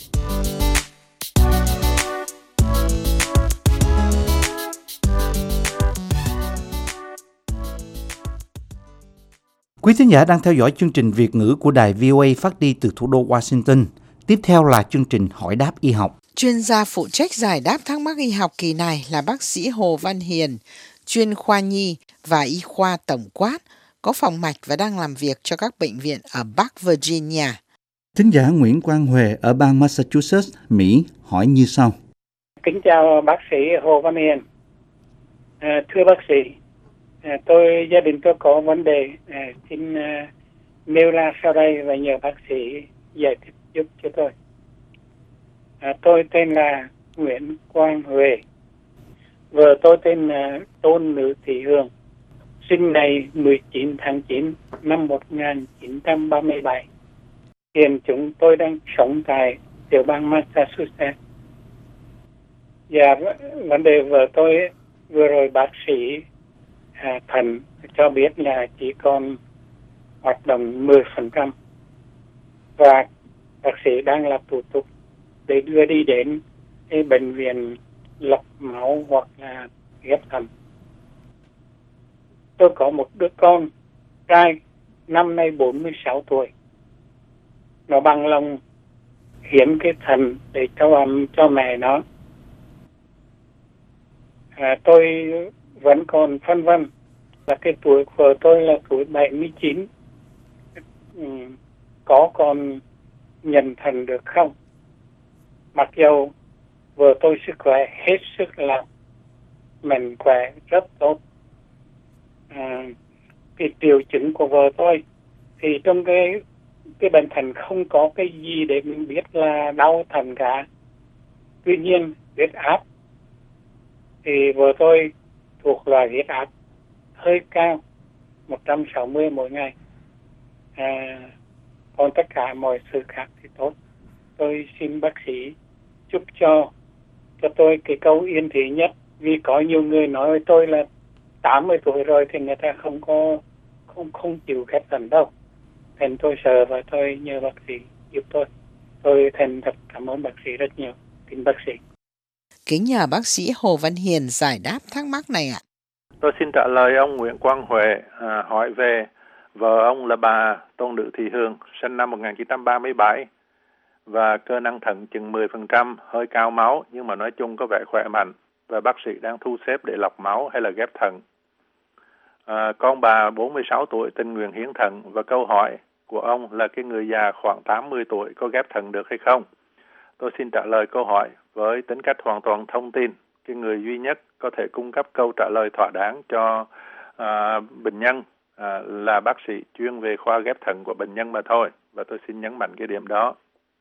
Quý thính giả đang theo dõi chương trình Việt ngữ của đài VOA phát đi từ thủ đô Washington. Tiếp theo là chương trình Hỏi đáp y học. Chuyên gia phụ trách giải đáp thắc mắc y học kỳ này là bác sĩ Hồ Văn Hiền, chuyên khoa nhi và y khoa tổng quát, có phòng mạch và đang làm việc cho các bệnh viện ở Bắc Virginia. Thính giả Nguyễn Quang Huệ ở bang Massachusetts, Mỹ hỏi như sau. Kính chào bác sĩ Hồ Văn Hiền. Thưa bác sĩ, gia đình tôi có vấn đề, xin nêu ra sau đây và nhờ bác sĩ giải thích giúp cho tôi. Tôi tên là Nguyễn Quang Huệ, vợ tôi tên là Tôn Nữ Thị Hương, sinh ngày 19 tháng 9 năm 1937. Hiện chúng tôi đang sống tại tiểu bang Massachusetts. Và vấn đề vợ tôi vừa rồi bác sĩ thận cho biết là chỉ còn hoạt động 10%, và bác sĩ đang làm thủ tục để đưa đi đến cái bệnh viện lọc máu hoặc là ghép thận. Tôi có một đứa con trai năm nay 46 tuổi. Nó bằng lòng hiến cái thận để cho mẹ nó. Tôi vẫn còn phân vân là cái tuổi của tôi là tuổi 79, có còn nhận thận được không? Mặc dù vợ tôi sức khỏe hết sức là mạnh khỏe rất tốt. Cái triệu chứng của vợ tôi thì trong cái bệnh thận không có cái gì để mình biết là đau thận cả. Tuy nhiên huyết áp thì vợ tôi thuộc loại huyết áp hơi cao, 160 mỗi ngày. Còn tất cả mọi sự khác thì tốt. Tôi xin bác sĩ chúc cho tôi cái câu yên thị nhất, vì có nhiều người nói với tôi là 80 tuổi rồi thì người ta không chịu ghép thận đâu. Nên tôi sợ và tôi nhờ bác sĩ giúp tôi. Tôi thành thật cảm ơn bác sĩ rất nhiều. Kính bác sĩ. Kính nhờ bác sĩ Hồ Văn Hiền giải đáp thắc mắc này ạ. Tôi xin trả lời ông Nguyễn Quang Huệ hỏi về vợ ông là bà Tôn Nữ Thị Hương, sinh năm 1937 và cơ năng thận chừng 10%, hơi cao máu nhưng mà nói chung có vẻ khỏe mạnh và bác sĩ đang thu xếp để lọc máu hay là ghép thận. Con bà 46 tuổi tình nguyện hiến thận và câu hỏi của ông là cái người già khoảng 80 tuổi có ghép thận được hay không? Tôi xin trả lời câu hỏi với tính cách hoàn toàn thông tin. Cái người duy nhất có thể cung cấp câu trả lời thỏa đáng cho bệnh nhân là bác sĩ chuyên về khoa ghép thận của bệnh nhân mà thôi. Và tôi xin nhấn mạnh cái điểm đó.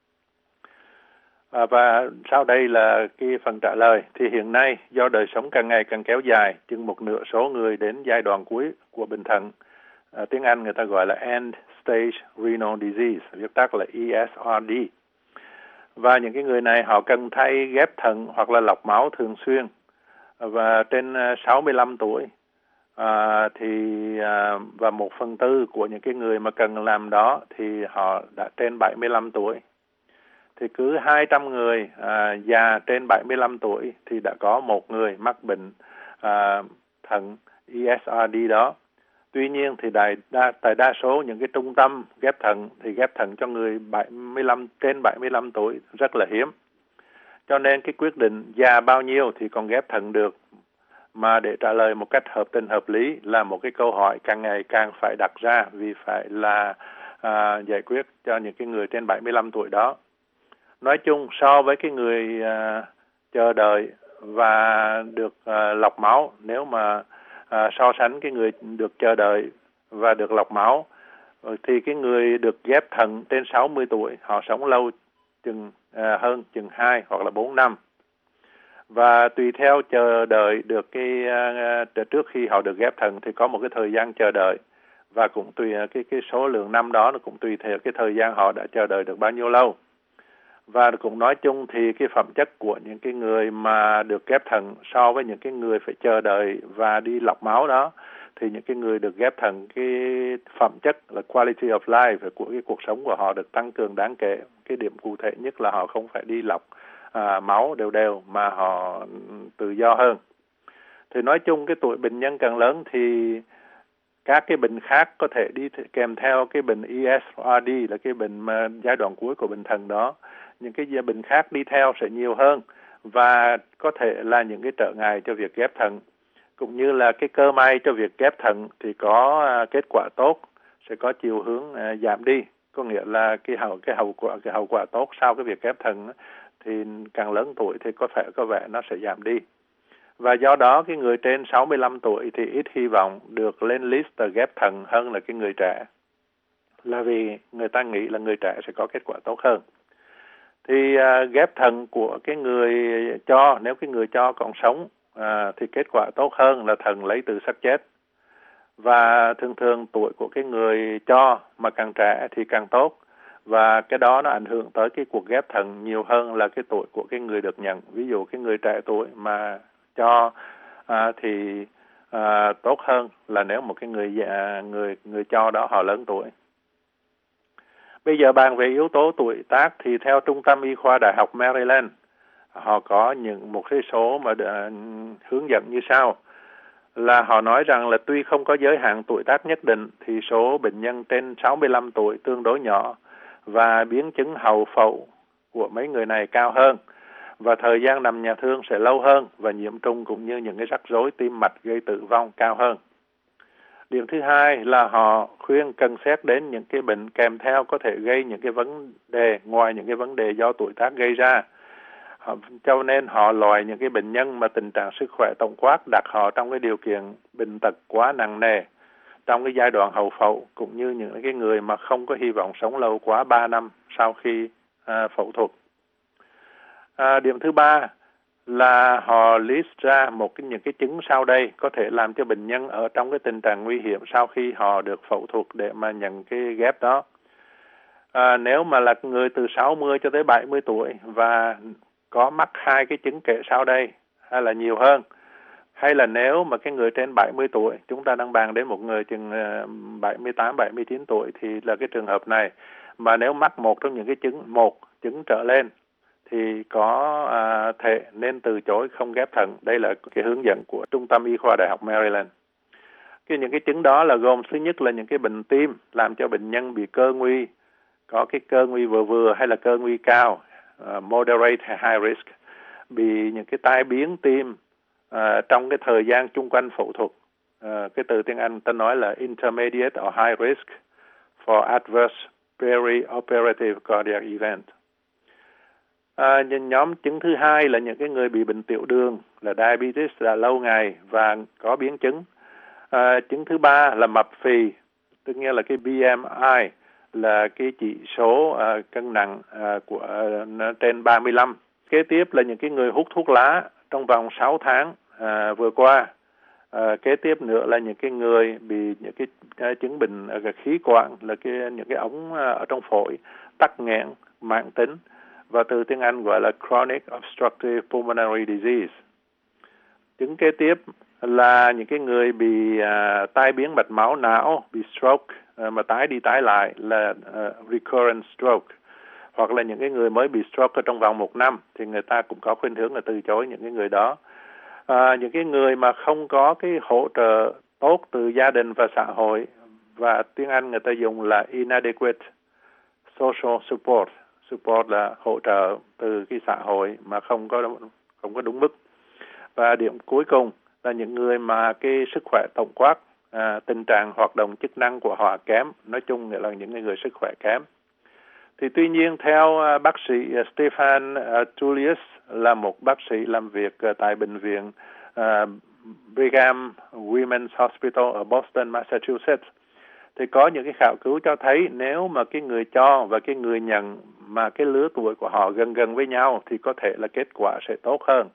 Và sau đây là cái phần trả lời. Thì hiện nay do đời sống càng ngày càng kéo dài, chừng một nửa số người đến giai đoạn cuối của bệnh thận. Tiếng Anh người ta gọi là End Stage Renal Disease, viết tắt là ESRD. Và những cái người này họ cần thay ghép thận hoặc là lọc máu thường xuyên. Và trên 65 tuổi và 1/4 của những cái người mà cần làm đó thì họ đã trên 75 tuổi. Thì cứ 200 người già trên 75 tuổi thì đã có một người mắc bệnh thận ESRD đó. Tuy nhiên thì tại đa số những cái trung tâm ghép thận thì ghép thận cho người trên 75 tuổi rất là hiếm. Cho nên cái quyết định già bao nhiêu thì còn ghép thận được. Mà để trả lời một cách hợp tình hợp lý là một cái câu hỏi càng ngày càng phải đặt ra vì phải là giải quyết cho những cái người trên 75 tuổi đó. Nói chung so với cái người chờ đợi và được lọc máu, nếu mà so sánh cái người được chờ đợi và được lọc máu thì cái người được ghép thận trên 60 tuổi họ sống lâu hơn chừng 2 hoặc là 4 năm. Và tùy theo chờ đợi được trước khi họ được ghép thận thì có một cái thời gian chờ đợi và cũng tùy cái số lượng năm đó nó cũng tùy theo cái thời gian họ đã chờ đợi được bao nhiêu lâu. Và cũng nói chung thì cái phẩm chất của những cái người mà được ghép thận so với những cái người phải chờ đợi và đi lọc máu đó thì những cái người được ghép thận cái phẩm chất là quality of life của cái cuộc sống của họ được tăng cường đáng kể. Cái điểm cụ thể nhất là họ không phải đi lọc máu đều mà họ tự do hơn. Thì nói chung cái tuổi bệnh nhân càng lớn thì các cái bệnh khác có thể đi kèm theo cái bệnh ESRD là cái bệnh mà giai đoạn cuối của bệnh thận đó. Những cái bệnh khác đi theo sẽ nhiều hơn và có thể là những cái trở ngại cho việc ghép thận. Cũng như là cái cơ may cho việc ghép thận thì có kết quả tốt, sẽ có chiều hướng giảm đi. Có nghĩa là cái hậu quả tốt sau cái việc ghép thận thì càng lớn tuổi thì có vẻ nó sẽ giảm đi. Và do đó cái người trên 65 tuổi thì ít hy vọng được lên list ghép thận hơn là cái người trẻ. Là vì người ta nghĩ là người trẻ sẽ có kết quả tốt hơn. Thì ghép thận của cái người cho, nếu cái người cho còn sống thì kết quả tốt hơn là thận lấy từ xác chết. Và thường tuổi của cái người cho mà càng trẻ thì càng tốt. Và cái đó nó ảnh hưởng tới cái cuộc ghép thận nhiều hơn là cái tuổi của cái người được nhận. Ví dụ cái người trẻ tuổi mà cho thì tốt hơn là nếu một cái người cho đó họ lớn tuổi. Bây giờ bàn về yếu tố tuổi tác thì theo Trung tâm Y khoa Đại học Maryland, họ có một cái số mà hướng dẫn như sau. Là họ nói rằng là tuy không có giới hạn tuổi tác nhất định thì số bệnh nhân trên 65 tuổi tương đối nhỏ và biến chứng hậu phẫu của mấy người này cao hơn và thời gian nằm nhà thương sẽ lâu hơn và nhiễm trùng cũng như những cái rắc rối tim mạch gây tử vong cao hơn. Điểm thứ hai là họ khuyên cần xét đến những cái bệnh kèm theo có thể gây những cái vấn đề ngoài những cái vấn đề do tuổi tác gây ra. Cho nên họ loại những cái bệnh nhân mà tình trạng sức khỏe tổng quát đặt họ trong cái điều kiện bệnh tật quá nặng nề trong cái giai đoạn hậu phẫu cũng như những cái người mà không có hy vọng sống lâu quá 3 năm sau khi phẫu thuật. Điểm thứ ba là họ list ra những cái chứng sau đây có thể làm cho bệnh nhân ở trong cái tình trạng nguy hiểm sau khi họ được phẫu thuật để mà nhận cái ghép đó. Nếu mà là người từ 60 cho tới 70 tuổi và có mắc hai cái chứng kể sau đây hay là nhiều hơn, hay là nếu mà cái người trên 70 tuổi, chúng ta đang bàn đến một người chừng 78, 79 tuổi thì là cái trường hợp này, mà nếu mắc một trong những cái chứng chứng trở lên thì có thể nên từ chối không ghép thận. Đây là cái hướng dẫn của Trung tâm Y khoa Đại học Maryland. Những cái chứng đó là gồm thứ nhất là những cái bệnh tim làm cho bệnh nhân bị cơ nguy, có cái cơ nguy vừa vừa hay là cơ nguy cao, moderate hay high risk, bị những cái tai biến tim trong cái thời gian chung quanh phẫu thuật. Cái từ tiếng Anh ta nói là intermediate or high risk for adverse perioperative cardiac event. Nhóm chứng thứ hai là những cái người bị bệnh tiểu đường, là diabetes là lâu ngày và có biến chứng. Chứng thứ ba là mập phì, tức nghĩa là cái BMI là cái chỉ số cân nặng của nó trên 35. Kế tiếp là những cái người hút thuốc lá trong vòng 6 tháng vừa qua. Kế tiếp nữa là những cái người bị những cái chứng bệnh khí quản, là những cái ống ở trong phổi tắc nghẽn mãn tính, và từ tiếng Anh gọi là chronic obstructive pulmonary disease. Chứng kế tiếp là những cái người bị tai biến mạch máu não, bị stroke mà tái đi tái lại là recurrent stroke, hoặc là những cái người mới bị stroke ở trong vòng 1 năm thì người ta cũng có khuynh hướng là từ chối những cái người đó. Những cái người mà không có cái hỗ trợ tốt từ gia đình và xã hội, và tiếng Anh người ta dùng là inadequate social support. Support là hỗ trợ từ cái xã hội mà không có đúng mức. Và điểm cuối cùng là những người mà cái sức khỏe tổng quát, tình trạng hoạt động chức năng của họ kém, nói chung là những người sức khỏe kém. Thì tuy nhiên theo bác sĩ Stephen Tullius, là một bác sĩ làm việc tại bệnh viện Brigham Women's Hospital ở Boston, Massachusetts, thì có những cái khảo cứu cho thấy nếu mà cái người cho và cái người nhận mà cái lứa tuổi của họ gần gần với nhau thì có thể là kết quả sẽ tốt hơn.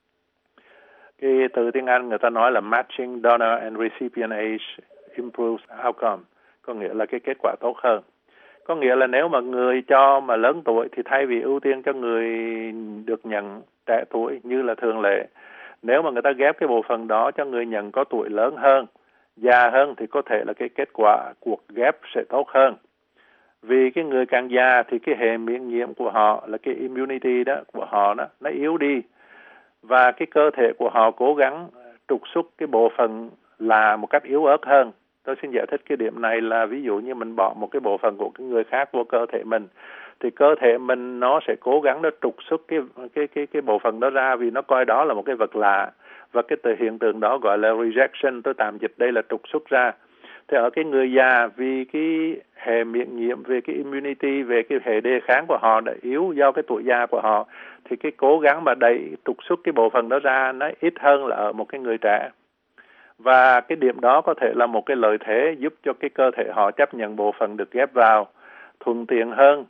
Cái từ tiếng Anh người ta nói là matching donor and recipient age improves outcome, có nghĩa là cái kết quả tốt hơn. Có nghĩa là nếu mà người cho mà lớn tuổi thì thay vì ưu tiên cho người được nhận trẻ tuổi như là thường lệ, nếu mà người ta ghép cái bộ phận đó cho người nhận có tuổi lớn hơn, già hơn, thì có thể là cái kết quả cuộc ghép sẽ tốt hơn. Vì cái người càng già thì cái hệ miễn nhiễm của họ, là cái immunity đó của họ đó, nó yếu đi, và cái cơ thể của họ cố gắng trục xuất cái bộ phận là một cách yếu ớt hơn. Tôi xin giải thích cái điểm này là ví dụ như mình bỏ một cái bộ phận của cái người khác vô cơ thể mình, thì cơ thể mình nó sẽ cố gắng nó trục xuất cái bộ phận đó ra, vì nó coi đó là một cái vật lạ, và cái hiện tượng đó gọi là rejection, tôi tạm dịch đây là trục xuất ra. Thì ở cái người già, vì cái hệ miễn nhiễm, về cái immunity, về cái hệ đề kháng của họ đã yếu do cái tuổi già của họ, thì cái cố gắng mà đẩy trục xuất cái bộ phận đó ra nó ít hơn là ở một cái người trẻ. Và cái điểm đó có thể là một cái lợi thế giúp cho cái cơ thể họ chấp nhận bộ phận được ghép vào thuận tiện hơn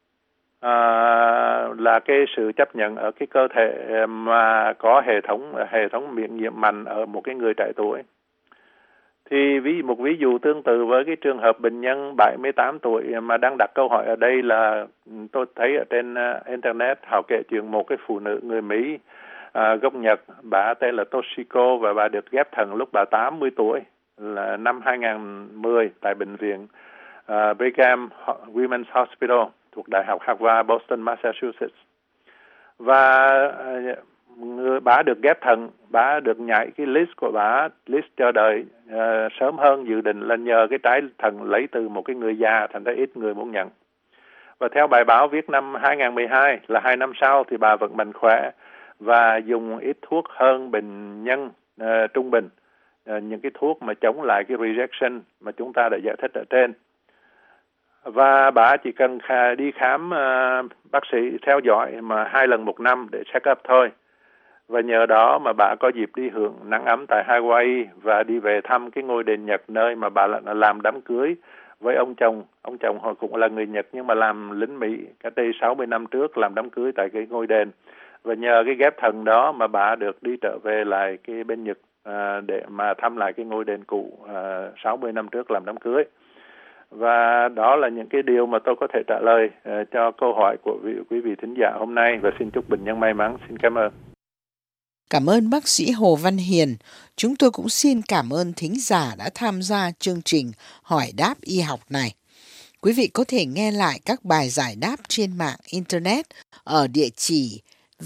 là cái sự chấp nhận ở cái cơ thể mà có hệ thống miễn nhiễm mạnh ở một cái người trẻ tuổi. Thì một ví dụ tương tự với cái trường hợp bệnh nhân 78 tuổi mà đang đặt câu hỏi ở đây là tôi thấy ở trên internet họ kể chuyện một cái phụ nữ người Mỹ gốc Nhật, bà tên là Toshiko, và bà được ghép thận lúc bà 80 tuổi là năm 2010 tại bệnh viện Brigham Women's Hospital thuộc Đại học Harvard, Boston, Massachusetts. Và bà được ghép thận, bà được nhảy cái list của bà, list chờ đợi sớm hơn dự định, là nhờ cái trái thận lấy từ một cái người già, thành ra ít người muốn nhận. Và theo bài báo viết năm 2012 là 2 năm sau thì bà vẫn mạnh khỏe và dùng ít thuốc hơn bệnh nhân trung bình, những cái thuốc mà chống lại cái rejection mà chúng ta đã giải thích ở trên. Và bà chỉ cần đi khám bác sĩ theo dõi mà 2 lần 1 năm để check up thôi. Và nhờ đó mà bà có dịp đi hưởng nắng ấm tại Hawaii và đi về thăm cái ngôi đền Nhật nơi mà bà làm đám cưới với ông chồng. Ông chồng họ cũng là người Nhật nhưng mà làm lính Mỹ, cách đây 60 năm trước làm đám cưới tại cái ngôi đền. Và nhờ cái ghép thận đó mà bà được đi trở về lại cái bên Nhật để mà thăm lại cái ngôi đền cũ 60 năm trước làm đám cưới. Và đó là những cái điều mà tôi có thể trả lời cho câu hỏi của quý vị thính giả hôm nay, và xin chúc bệnh nhân may mắn. Xin cảm ơn. Cảm ơn bác sĩ Hồ Văn Hiền. Chúng tôi cũng xin cảm ơn thính giả đã tham gia chương trình Hỏi đáp y học này. Quý vị có thể nghe lại các bài giải đáp trên mạng Internet ở địa chỉ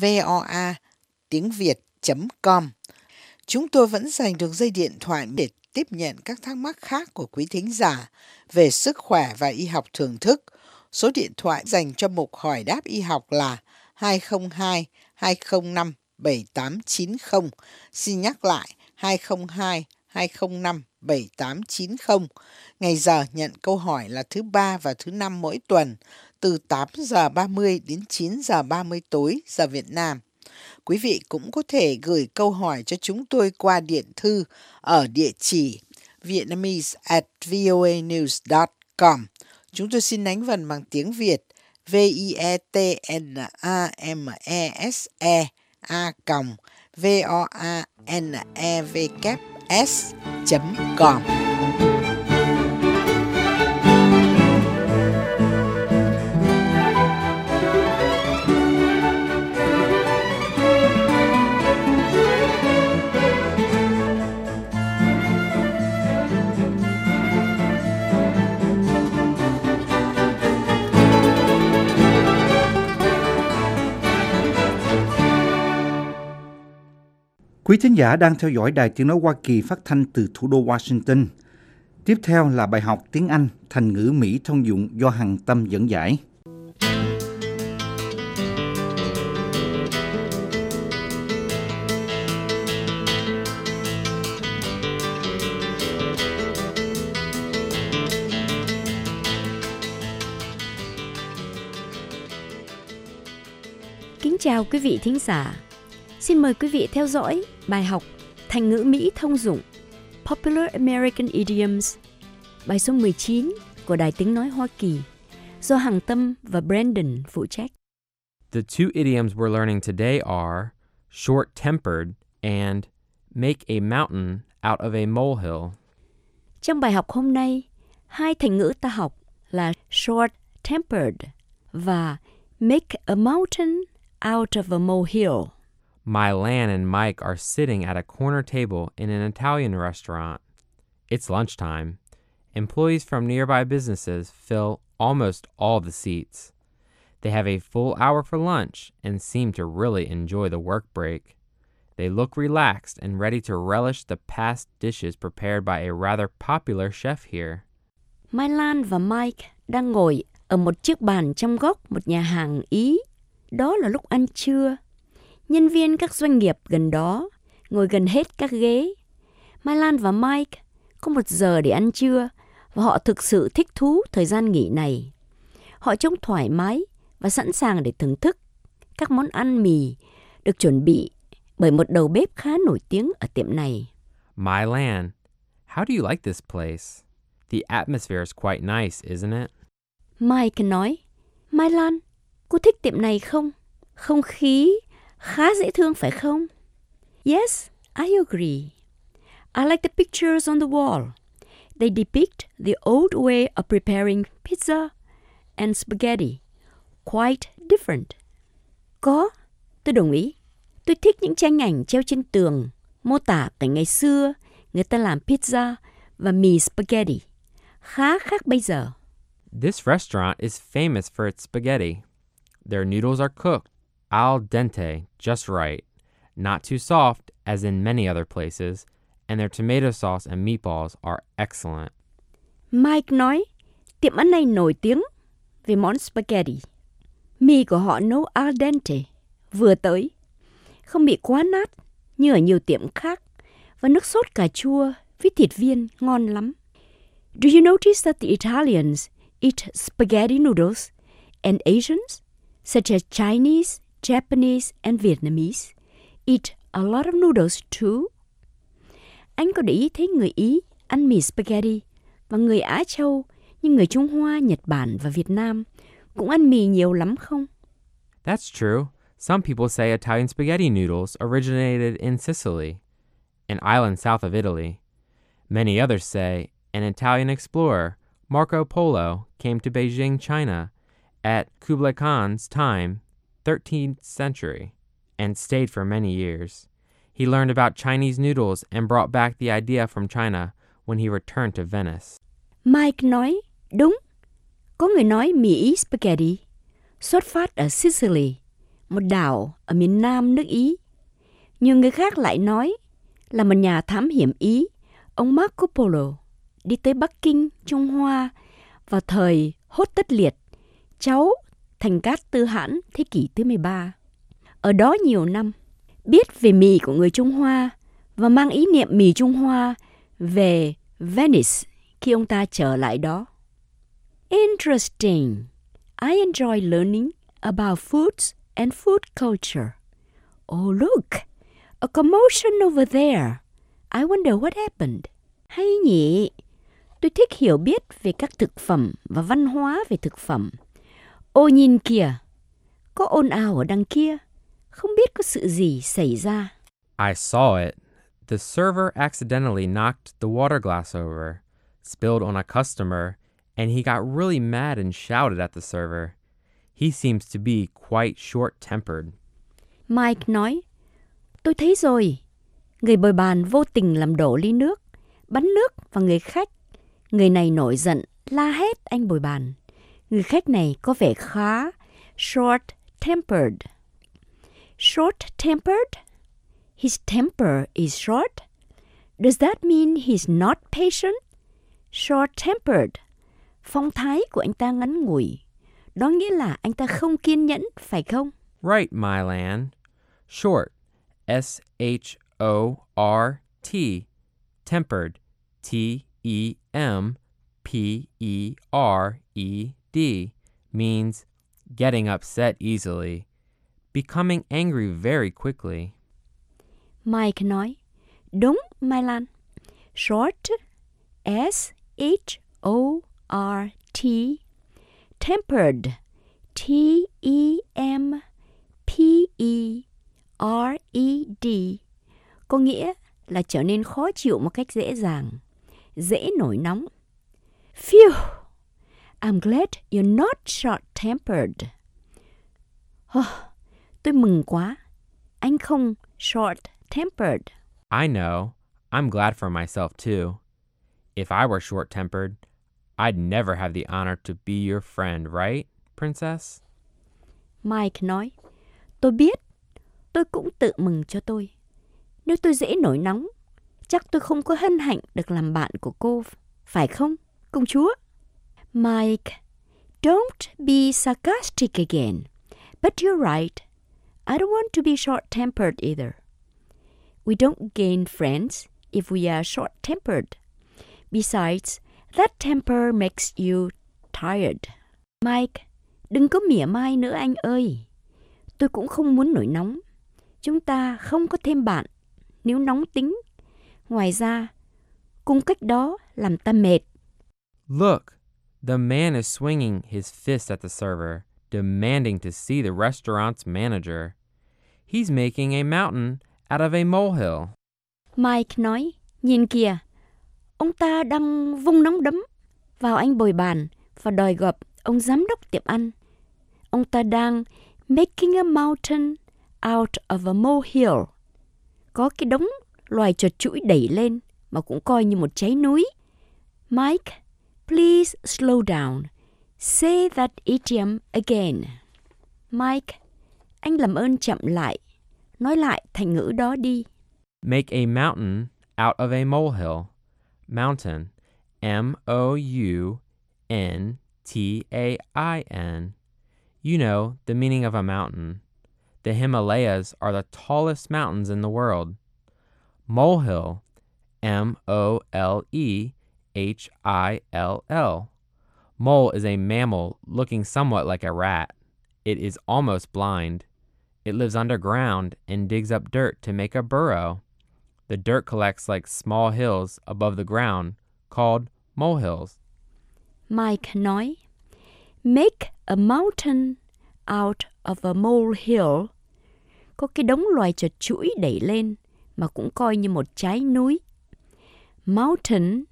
voa.tiếng.việt.com. Chúng tôi vẫn dành đường dây điện thoại để tiếp nhận các thắc mắc khác của quý thính giả về sức khỏe và y học thường thức. Số điện thoại dành cho mục hỏi đáp y học là 202 205 7890. Xin nhắc lại 202 205 7890. Ngày giờ nhận câu hỏi là thứ Ba và thứ Năm mỗi tuần từ 8 giờ 30 đến 9 giờ 30 tối giờ Việt Nam. Quý vị cũng có thể gửi câu hỏi cho chúng tôi qua điện thư ở địa chỉ vietnamese@voanews.com. Chúng tôi xin đánh vần bằng tiếng Việt vietnamese@voanevs.com. Quý thính giả đang theo dõi Đài Tiếng Nói Hoa Kỳ phát thanh từ thủ đô Washington. Tiếp theo là bài học tiếng Anh thành ngữ Mỹ thông dụng do Hằng Tâm dẫn giải. Kính chào quý vị thính giả. Xin mời quý vị theo dõi bài học thành ngữ Mỹ thông dụng Popular American Idioms, bài số 19 của Đài Tiếng Nói Hoa Kỳ do Hằng Tâm và Brandon phụ trách. The two idioms we're learning today are short-tempered and make a mountain out of a molehill. Trong bài học hôm nay, hai thành ngữ ta học là short-tempered và make a mountain out of a molehill. Mylan and Mike are sitting at a corner table in an Italian restaurant. It's lunchtime. Employees from nearby businesses fill almost all the seats. They have a full hour for lunch and seem to really enjoy the work break. They look relaxed and ready to relish the past dishes prepared by a rather popular chef here. Mylan và Mike đang ngồi ở một chiếc bàn trong góc một nhà hàng Ý. Đó là lúc ăn trưa. Nhân viên các doanh nghiệp gần đó ngồi gần hết các ghế. Mylan và Mike có 1 giờ để ăn trưa và họ thực sự thích thú thời gian nghỉ này. Họ trông thoải mái và sẵn sàng để thưởng thức các món ăn mì được chuẩn bị bởi một đầu bếp khá nổi tiếng ở tiệm này. Mylan, how do you like this place? The atmosphere is quite nice, isn't it? Mike nói, Mylan, cô thích tiệm này không? Không khí khá dễ thương phải không? Yes, I agree. I like the pictures on the wall. They depict the old way of preparing pizza and spaghetti. Quite different. Có, tôi đồng ý. Tôi thích những tranh ảnh treo trên tường, mô tả cảnh ngày xưa người ta làm pizza và mì spaghetti. Khá khác bây giờ. This restaurant is famous for its spaghetti. Their noodles are cooked al dente, just right, not too soft as in many other places, and their tomato sauce and meatballs are excellent. Mike nói, tiệm ăn này nổi tiếng về món spaghetti. Mì của họ nấu al dente, vừa tới, không bị quá nát như ở nhiều tiệm khác, và nước sốt cà chua với thịt viên ngon lắm. Do you notice that the Italians eat spaghetti noodles and Asians, such as Chinese, Japanese and Vietnamese, eat a lot of noodles too? Anh có để ý thấy người Ý ăn mì spaghetti và người Á Châu như người Trung Hoa, Nhật Bản và Việt Nam cũng ăn mì nhiều lắm không? That's true. Some people say Italian spaghetti noodles originated in Sicily, an island south of Italy. Many others say an Italian explorer, Marco Polo, came to Beijing, China at Kublai Khan's time, 13th century, and stayed for many years. He learned about Chinese noodles and brought back the idea from China when he returned to Venice. Mike nói, đúng. Có người nói mì Ý spaghetti xuất phát ở Sicily, một đảo ở miền nam nước Ý. Nhiều người khác lại nói là một nhà thám hiểm Ý, ông Marco Polo, đi tới Bắc Kinh, Trung Hoa vào thời Hốt Tất Liệt, cháu Thành Cát Tư Hãn thế kỷ thứ 13. Ở đó nhiều năm, biết về mì của người Trung Hoa và mang ý niệm mì Trung Hoa về Venice khi ông ta trở lại đó. Interesting. I enjoy learning about foods and food culture. Oh, look, a commotion over there. I wonder what happened. Hay nhỉ? Tôi thích hiểu biết về các thực phẩm và văn hóa về thực phẩm. Ô nhìn kìa, có ồn ào ở đằng kia. Không biết có sự gì xảy ra. I saw it. The server accidentally knocked the water glass over, spilled on a customer, and he got really mad and shouted at the server. He seems to be quite short-tempered. Mike nói, tôi thấy rồi. Người bồi bàn vô tình làm đổ ly nước, bắn nước vào người khách. Người này nổi giận, la hét anh bồi bàn. Người khách này có vẻ khá short-tempered. Short-tempered? His temper is short? Does that mean he's not patient? Short-tempered. Phong thái của anh ta ngắn ngủi. Đó nghĩa là anh ta không kiên nhẫn, phải không? Right, Mylan. Short, S-H-O-R-T, tempered, T-E-M-P-E-R-E-D, means getting upset easily, becoming angry very quickly. Mike nói, đúng, Mylan. Short, S-H-O-R-T, tempered, T-E-M-P-E-R-E-D, có nghĩa là trở nên khó chịu một cách dễ dàng, dễ nổi nóng. Phew! I'm glad you're not short-tempered. Tôi mừng quá. Anh không short-tempered. I know. I'm glad for myself too. If I were short-tempered, I'd never have the honor to be your friend, right, Princess? Mike nói, tôi biết. Tôi cũng tự mừng cho tôi. Nếu tôi dễ nổi nóng, chắc tôi không có hân hạnh được làm bạn của cô, phải không, công chúa? Mike, don't be sarcastic again. But you're right. I don't want to be short-tempered either. We don't gain friends if we are short-tempered. Besides, that temper makes you tired. Mike, đừng có mỉa mai nữa anh ơi. Tôi cũng không muốn nổi nóng. Chúng ta không có thêm bạn nếu nóng tính. Ngoài ra, cung cách đó làm ta mệt. Look, the man is swinging his fist at the server, demanding to see the restaurant's manager. He's making a mountain out of a molehill. Mike nói, nhìn kìa, ông ta đang vung nắm đấm vào anh bồi bàn và đòi gặp ông giám đốc tiệm ăn. Ông ta đang making a mountain out of a molehill. Có cái đống loài chuột chũi đẩy lên mà cũng coi như một cháy núi. Mike, please slow down. Say that idiom again. Mike, anh làm ơn chậm lại. Nói lại thành ngữ đó đi. Make a mountain out of a molehill. Mountain, M-O-U-N-T-A-I-N. You know the meaning of a mountain. The Himalayas are the tallest mountains in the world. Molehill, M-O-L-E-H-I-L-L. Mole is a mammal looking somewhat like a rat. It is almost blind. It lives underground and digs up dirt to make a burrow. The dirt collects like small hills above the ground, called molehills. Mike nói, make a mountain out of a molehill. Có cái đống loài chuột chũi đẩy lên mà cũng coi như một trái núi. Mountain,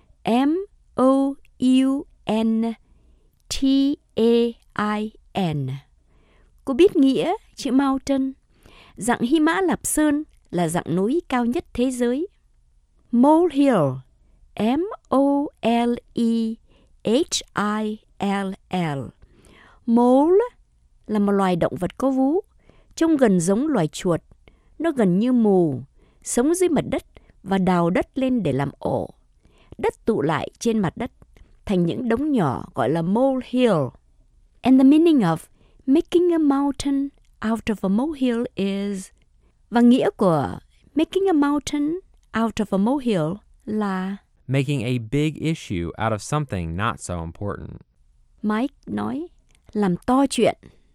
M-O-U-N-T-A-I-N. Cô biết nghĩa chữ mountain? Dặng Hy Mã Lạp Sơn là dặng núi cao nhất thế giới. Molehill, M-O-L-E-H-I-L-L. M-O-L-L. Mole là một loài động vật có vú, trông gần giống loài chuột. Nó gần như mù, sống dưới mặt đất và đào đất lên để làm ổ. Đất tụ lại trên mặt đất thành những đống nhỏ gọi là molehill. And the meaning of making a mountain out of a molehill is... Và nghĩa của making a mountain out of a molehill là making a big issue out of something not so important. Mike nói, làm to chuyện.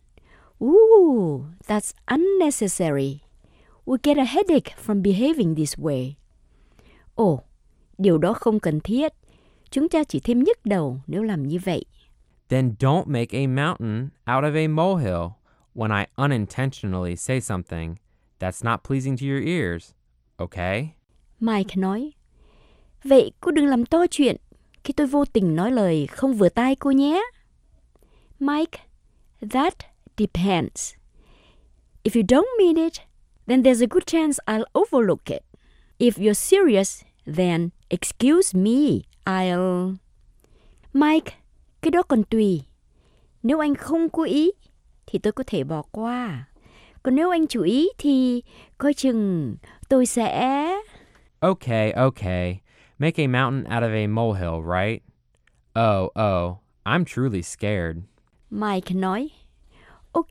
Ooh, that's unnecessary. We get a headache from behaving this way. Ồ, điều đó không cần thiết. Chúng ta chỉ thêm nhức đầu nếu làm như vậy. Then don't make a mountain out of a molehill when I unintentionally say something that's not pleasing to your ears, okay? Mike nói, vậy cô đừng làm to chuyện khi tôi vô tình nói lời không vừa tai cô nhé. Mike, that depends. If you don't mean it, then there's a good chance I'll overlook it. If you're serious, then excuse me, I'll... Mike, cái đó còn tùy. Nếu anh không cố ý, thì tôi có thể bỏ qua. Còn nếu anh chủ ý thì coi chừng tôi sẽ... Okay. Make a mountain out of a molehill, right? Oh, I'm truly scared. Mike nói, ok.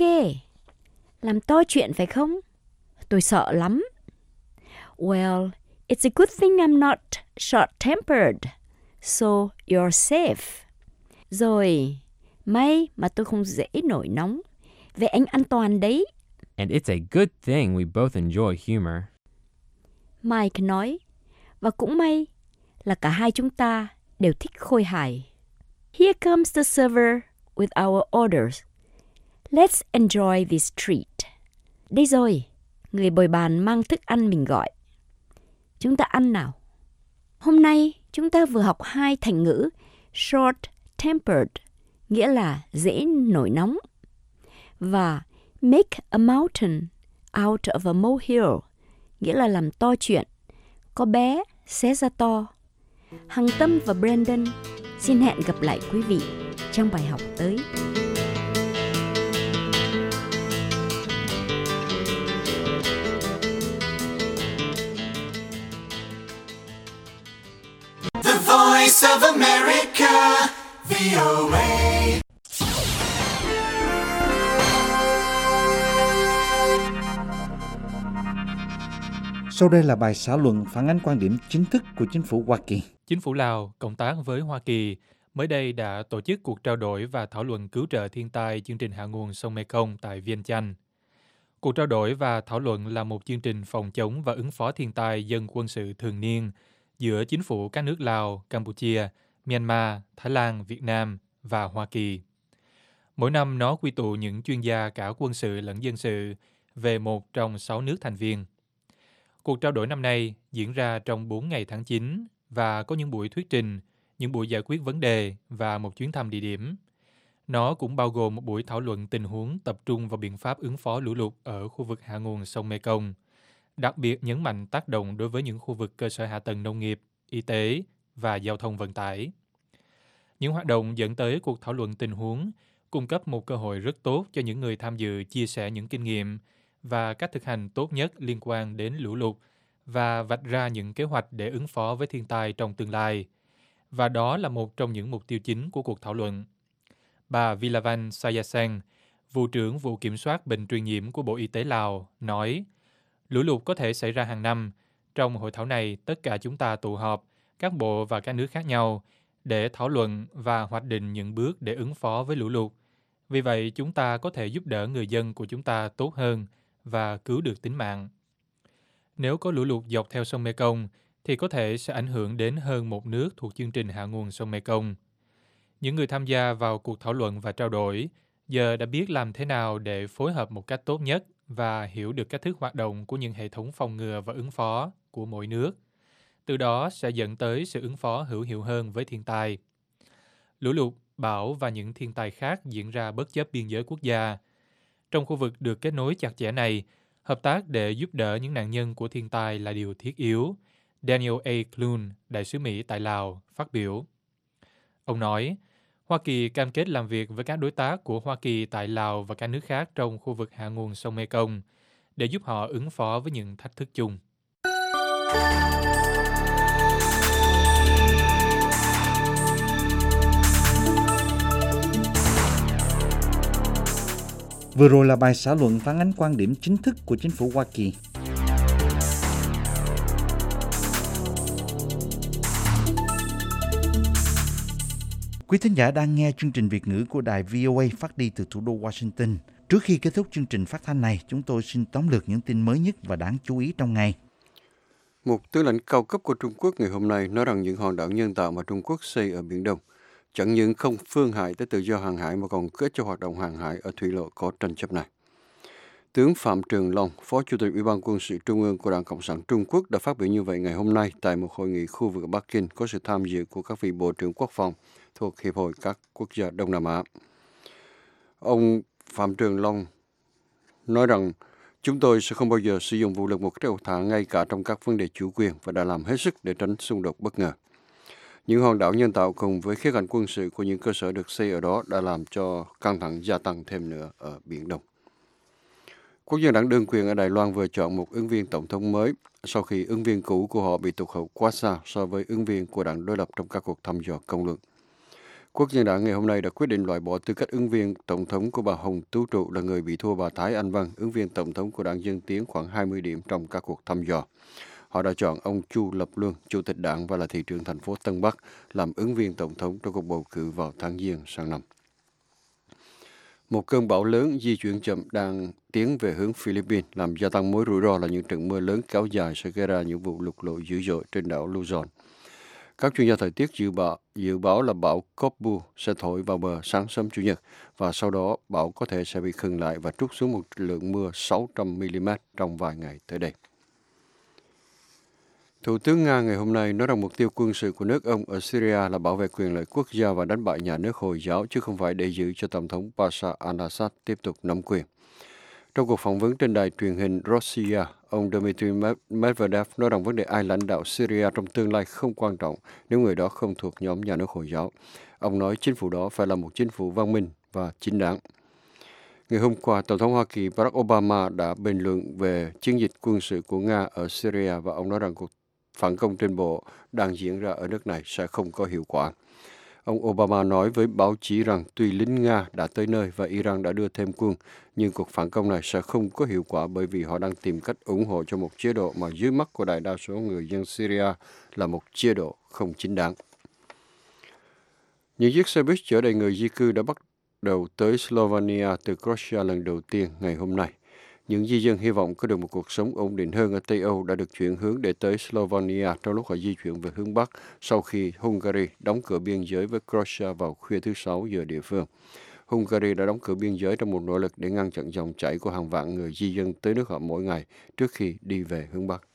Làm to chuyện phải không? Tôi sợ lắm. Well, it's a good thing I'm not short-tempered, so you're safe. Rồi, may mà tôi không dễ nổi nóng. Vậy anh an toàn đấy. And it's a good thing we both enjoy humor. Mike nói, và cũng may là cả hai chúng ta đều thích khôi hài. Here comes the server with our orders. Let's enjoy this treat. Đây rồi, người bồi bàn mang thức ăn mình gọi. Chúng ta ăn nào. Hôm nay chúng ta vừa học 2 thành ngữ short-tempered, nghĩa là dễ nổi nóng, và make a mountain out of a molehill, nghĩa là làm to chuyện, có bé xé ra to. Hằng Tâm và Brandon xin hẹn gặp lại quý vị trong bài học tới. The Voice of America, VOA. Sau đây là bài xã luận phản ánh quan điểm chính thức của chính phủ Hoa Kỳ. Chính phủ Lào cộng tác với Hoa Kỳ mới đây đã tổ chức cuộc trao đổi và thảo luận cứu trợ thiên tai chương trình hạ nguồn sông Mekong tại Vientiane. Cuộc trao đổi và thảo luận là một chương trình phòng chống và ứng phó thiên tai dân quân sự thường niên giữa chính phủ các nước Lào, Campuchia, Myanmar, Thái Lan, Việt Nam và Hoa Kỳ. Mỗi năm nó quy tụ những chuyên gia cả quân sự lẫn dân sự về một trong 6 nước thành viên. Cuộc trao đổi năm nay diễn ra trong 4 ngày tháng 9 và có những buổi thuyết trình, những buổi giải quyết vấn đề và một chuyến thăm địa điểm. Nó cũng bao gồm một buổi thảo luận tình huống tập trung vào biện pháp ứng phó lũ lụt ở khu vực hạ nguồn sông Mekong, đặc biệt nhấn mạnh tác động đối với những khu vực cơ sở hạ tầng nông nghiệp, y tế và giao thông vận tải. Những hoạt động dẫn tới cuộc thảo luận tình huống cung cấp một cơ hội rất tốt cho những người tham dự chia sẻ những kinh nghiệm và cách thực hành tốt nhất liên quan đến lũ lụt và vạch ra những kế hoạch để ứng phó với thiên tai trong tương lai. Và đó là một trong những mục tiêu chính của cuộc thảo luận. Bà Vilavan Sayaseng, Vụ trưởng Vụ Kiểm soát Bệnh truyền nhiễm của Bộ Y tế Lào, nói, lũ lụt có thể xảy ra hàng năm. Trong hội thảo này, tất cả chúng ta tụ họp, các bộ và các nước khác nhau, để thảo luận và hoạch định những bước để ứng phó với lũ lụt. Vì vậy, chúng ta có thể giúp đỡ người dân của chúng ta tốt hơn và cứu được tính mạng. Nếu có lũ lụt dọc theo sông Mekong, thì có thể sẽ ảnh hưởng đến hơn một nước thuộc chương trình hạ nguồn sông Mekong. Những người tham gia vào cuộc thảo luận và trao đổi giờ đã biết làm thế nào để phối hợp một cách tốt nhất và hiểu được cách thức hoạt động của những hệ thống phòng ngừa và ứng phó của mỗi nước. Từ đó sẽ dẫn tới sự ứng phó hữu hiệu hơn với thiên tai. Lũ lụt, bão và những thiên tai khác diễn ra bất chấp biên giới quốc gia. Trong khu vực được kết nối chặt chẽ này, hợp tác để giúp đỡ những nạn nhân của thiên tai là điều thiết yếu, Daniel A. Clune, đại sứ Mỹ tại Lào, phát biểu. Ông nói, Hoa Kỳ cam kết làm việc với các đối tác của Hoa Kỳ tại Lào và các nước khác trong khu vực hạ nguồn sông Mekong để giúp họ ứng phó với những thách thức chung. Vừa rồi là bài xã luận phản ánh quan điểm chính thức của chính phủ Hoa Kỳ. Quý thính giả đang nghe chương trình Việt ngữ của đài VOA phát đi từ thủ đô Washington. Trước khi kết thúc chương trình phát thanh này, chúng tôi xin tóm lược những tin mới nhất và đáng chú ý trong ngày. Một tướng lãnh cao cấp của Trung Quốc ngày hôm nay nói rằng những hòn đảo nhân tạo mà Trung Quốc xây ở Biển Đông chẳng những không phương hại tới tự do hàng hải mà còn có ích cho hoạt động hàng hải ở thủy lộ có tranh chấp này. Tướng Phạm Trường Long, Phó Chủ tịch Ủy ban Quân sự Trung ương của Đảng Cộng sản Trung Quốc đã phát biểu như vậy ngày hôm nay tại một hội nghị khu vực ở Bắc Kinh có sự tham dự của các vị Bộ trưởng Quốc phòng thuộc Hiệp hội các quốc gia Đông Nam Á. Ông Phạm Trường Long nói rằng chúng tôi sẽ không bao giờ sử dụng vũ lực một cách ẩu thả ngay cả trong các vấn đề chủ quyền và đã làm hết sức để tránh xung đột bất ngờ. Những hòn đảo nhân tạo cùng với khía cạnh quân sự của những cơ sở được xây ở đó đã làm cho căng thẳng gia tăng thêm nữa ở Biển Đông. Quốc dân đảng đương quyền ở Đài Loan vừa chọn một ứng viên tổng thống mới sau khi ứng viên cũ của họ bị tụt hậu quá xa so với ứng viên của đảng đối lập trong các cuộc thăm dò công luận. Quốc dân đảng ngày hôm nay đã quyết định loại bỏ tư cách ứng viên tổng thống của bà Hồng Tú Trụ là người bị thua bà Thái Anh Văn, ứng viên tổng thống của đảng Dân Tiến khoảng 20 điểm trong các cuộc thăm dò. Họ đã chọn ông Chu Lập Luân, chủ tịch đảng và là thị trưởng thành phố Tân Bắc, làm ứng viên tổng thống trong cuộc bầu cử vào tháng Giêng sang năm. Một cơn bão lớn di chuyển chậm đang tiến về hướng Philippines, làm gia tăng mối rủi ro là những trận mưa lớn kéo dài sẽ gây ra những vụ lụt lội dữ dội trên đảo Luzon. Các chuyên gia thời tiết dự báo là bão Kopbu sẽ thổi vào bờ sáng sớm Chủ nhật và sau đó bão có thể sẽ bị khựng lại và trút xuống một lượng mưa 600 mm trong vài ngày tới đây. Thủ tướng Nga ngày hôm nay nói rằng mục tiêu quân sự của nước ông ở Syria là bảo vệ quyền lợi quốc gia và đánh bại nhà nước Hồi giáo chứ không phải để giữ cho Tổng thống Bashar al-Assad tiếp tục nắm quyền. Trong cuộc phỏng vấn trên đài truyền hình Russia, ông Dmitry Medvedev nói rằng vấn đề ai lãnh đạo Syria trong tương lai không quan trọng nếu người đó không thuộc nhóm nhà nước Hồi giáo. Ông nói chính phủ đó phải là một chính phủ văn minh và chính đáng. Ngày hôm qua, Tổng thống Hoa Kỳ Barack Obama đã bình luận về chiến dịch quân sự của Nga ở Syria và ông nói rằng cuộc phản công trên bộ đang diễn ra ở nước này sẽ không có hiệu quả. Ông Obama nói với báo chí rằng tuy lính Nga đã tới nơi và Iran đã đưa thêm quân, nhưng cuộc phản công này sẽ không có hiệu quả bởi vì họ đang tìm cách ủng hộ cho một chế độ mà dưới mắt của đại đa số người dân Syria là một chế độ không chính đáng. Những chiếc xe buýt chở đầy người di cư đã bắt đầu tới Slovenia từ Croatia lần đầu tiên ngày hôm nay. Những di dân hy vọng có được một cuộc sống ổn định hơn ở Tây Âu đã được chuyển hướng để tới Slovenia trong lúc họ di chuyển về hướng Bắc sau khi Hungary đóng cửa biên giới với Croatia vào khuya thứ Sáu giờ địa phương. Hungary đã đóng cửa biên giới trong một nỗ lực để ngăn chặn dòng chảy của hàng vạn người di dân tới nước họ mỗi ngày trước khi đi về hướng Bắc.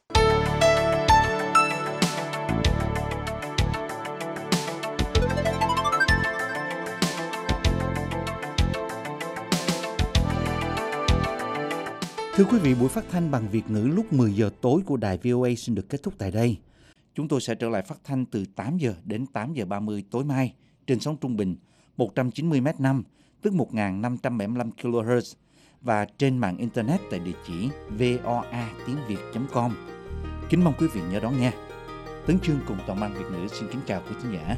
Thưa quý vị, buổi phát thanh bằng Việt ngữ lúc 10 giờ tối của đài VOA xin được kết thúc tại đây. Chúng tôi sẽ trở lại phát thanh từ 8 giờ đến 8 giờ 30 tối mai trên sóng trung bình 190m5, tức 1.575 kHz và trên mạng Internet tại địa chỉ voa.tiếng.việt.com. Kính mong quý vị nhớ đón nghe. Tấn Chương cùng toàn ban Việt ngữ xin kính chào quý khán giả.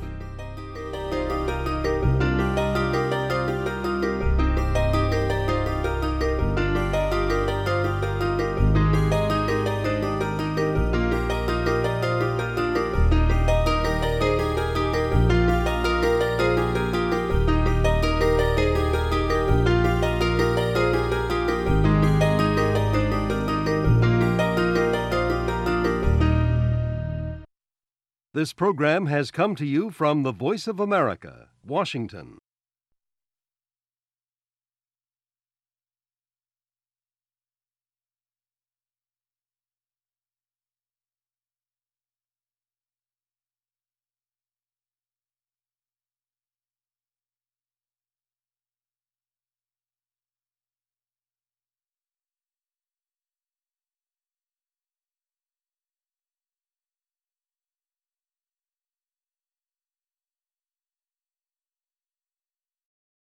This program has come to you from the Voice of America, Washington.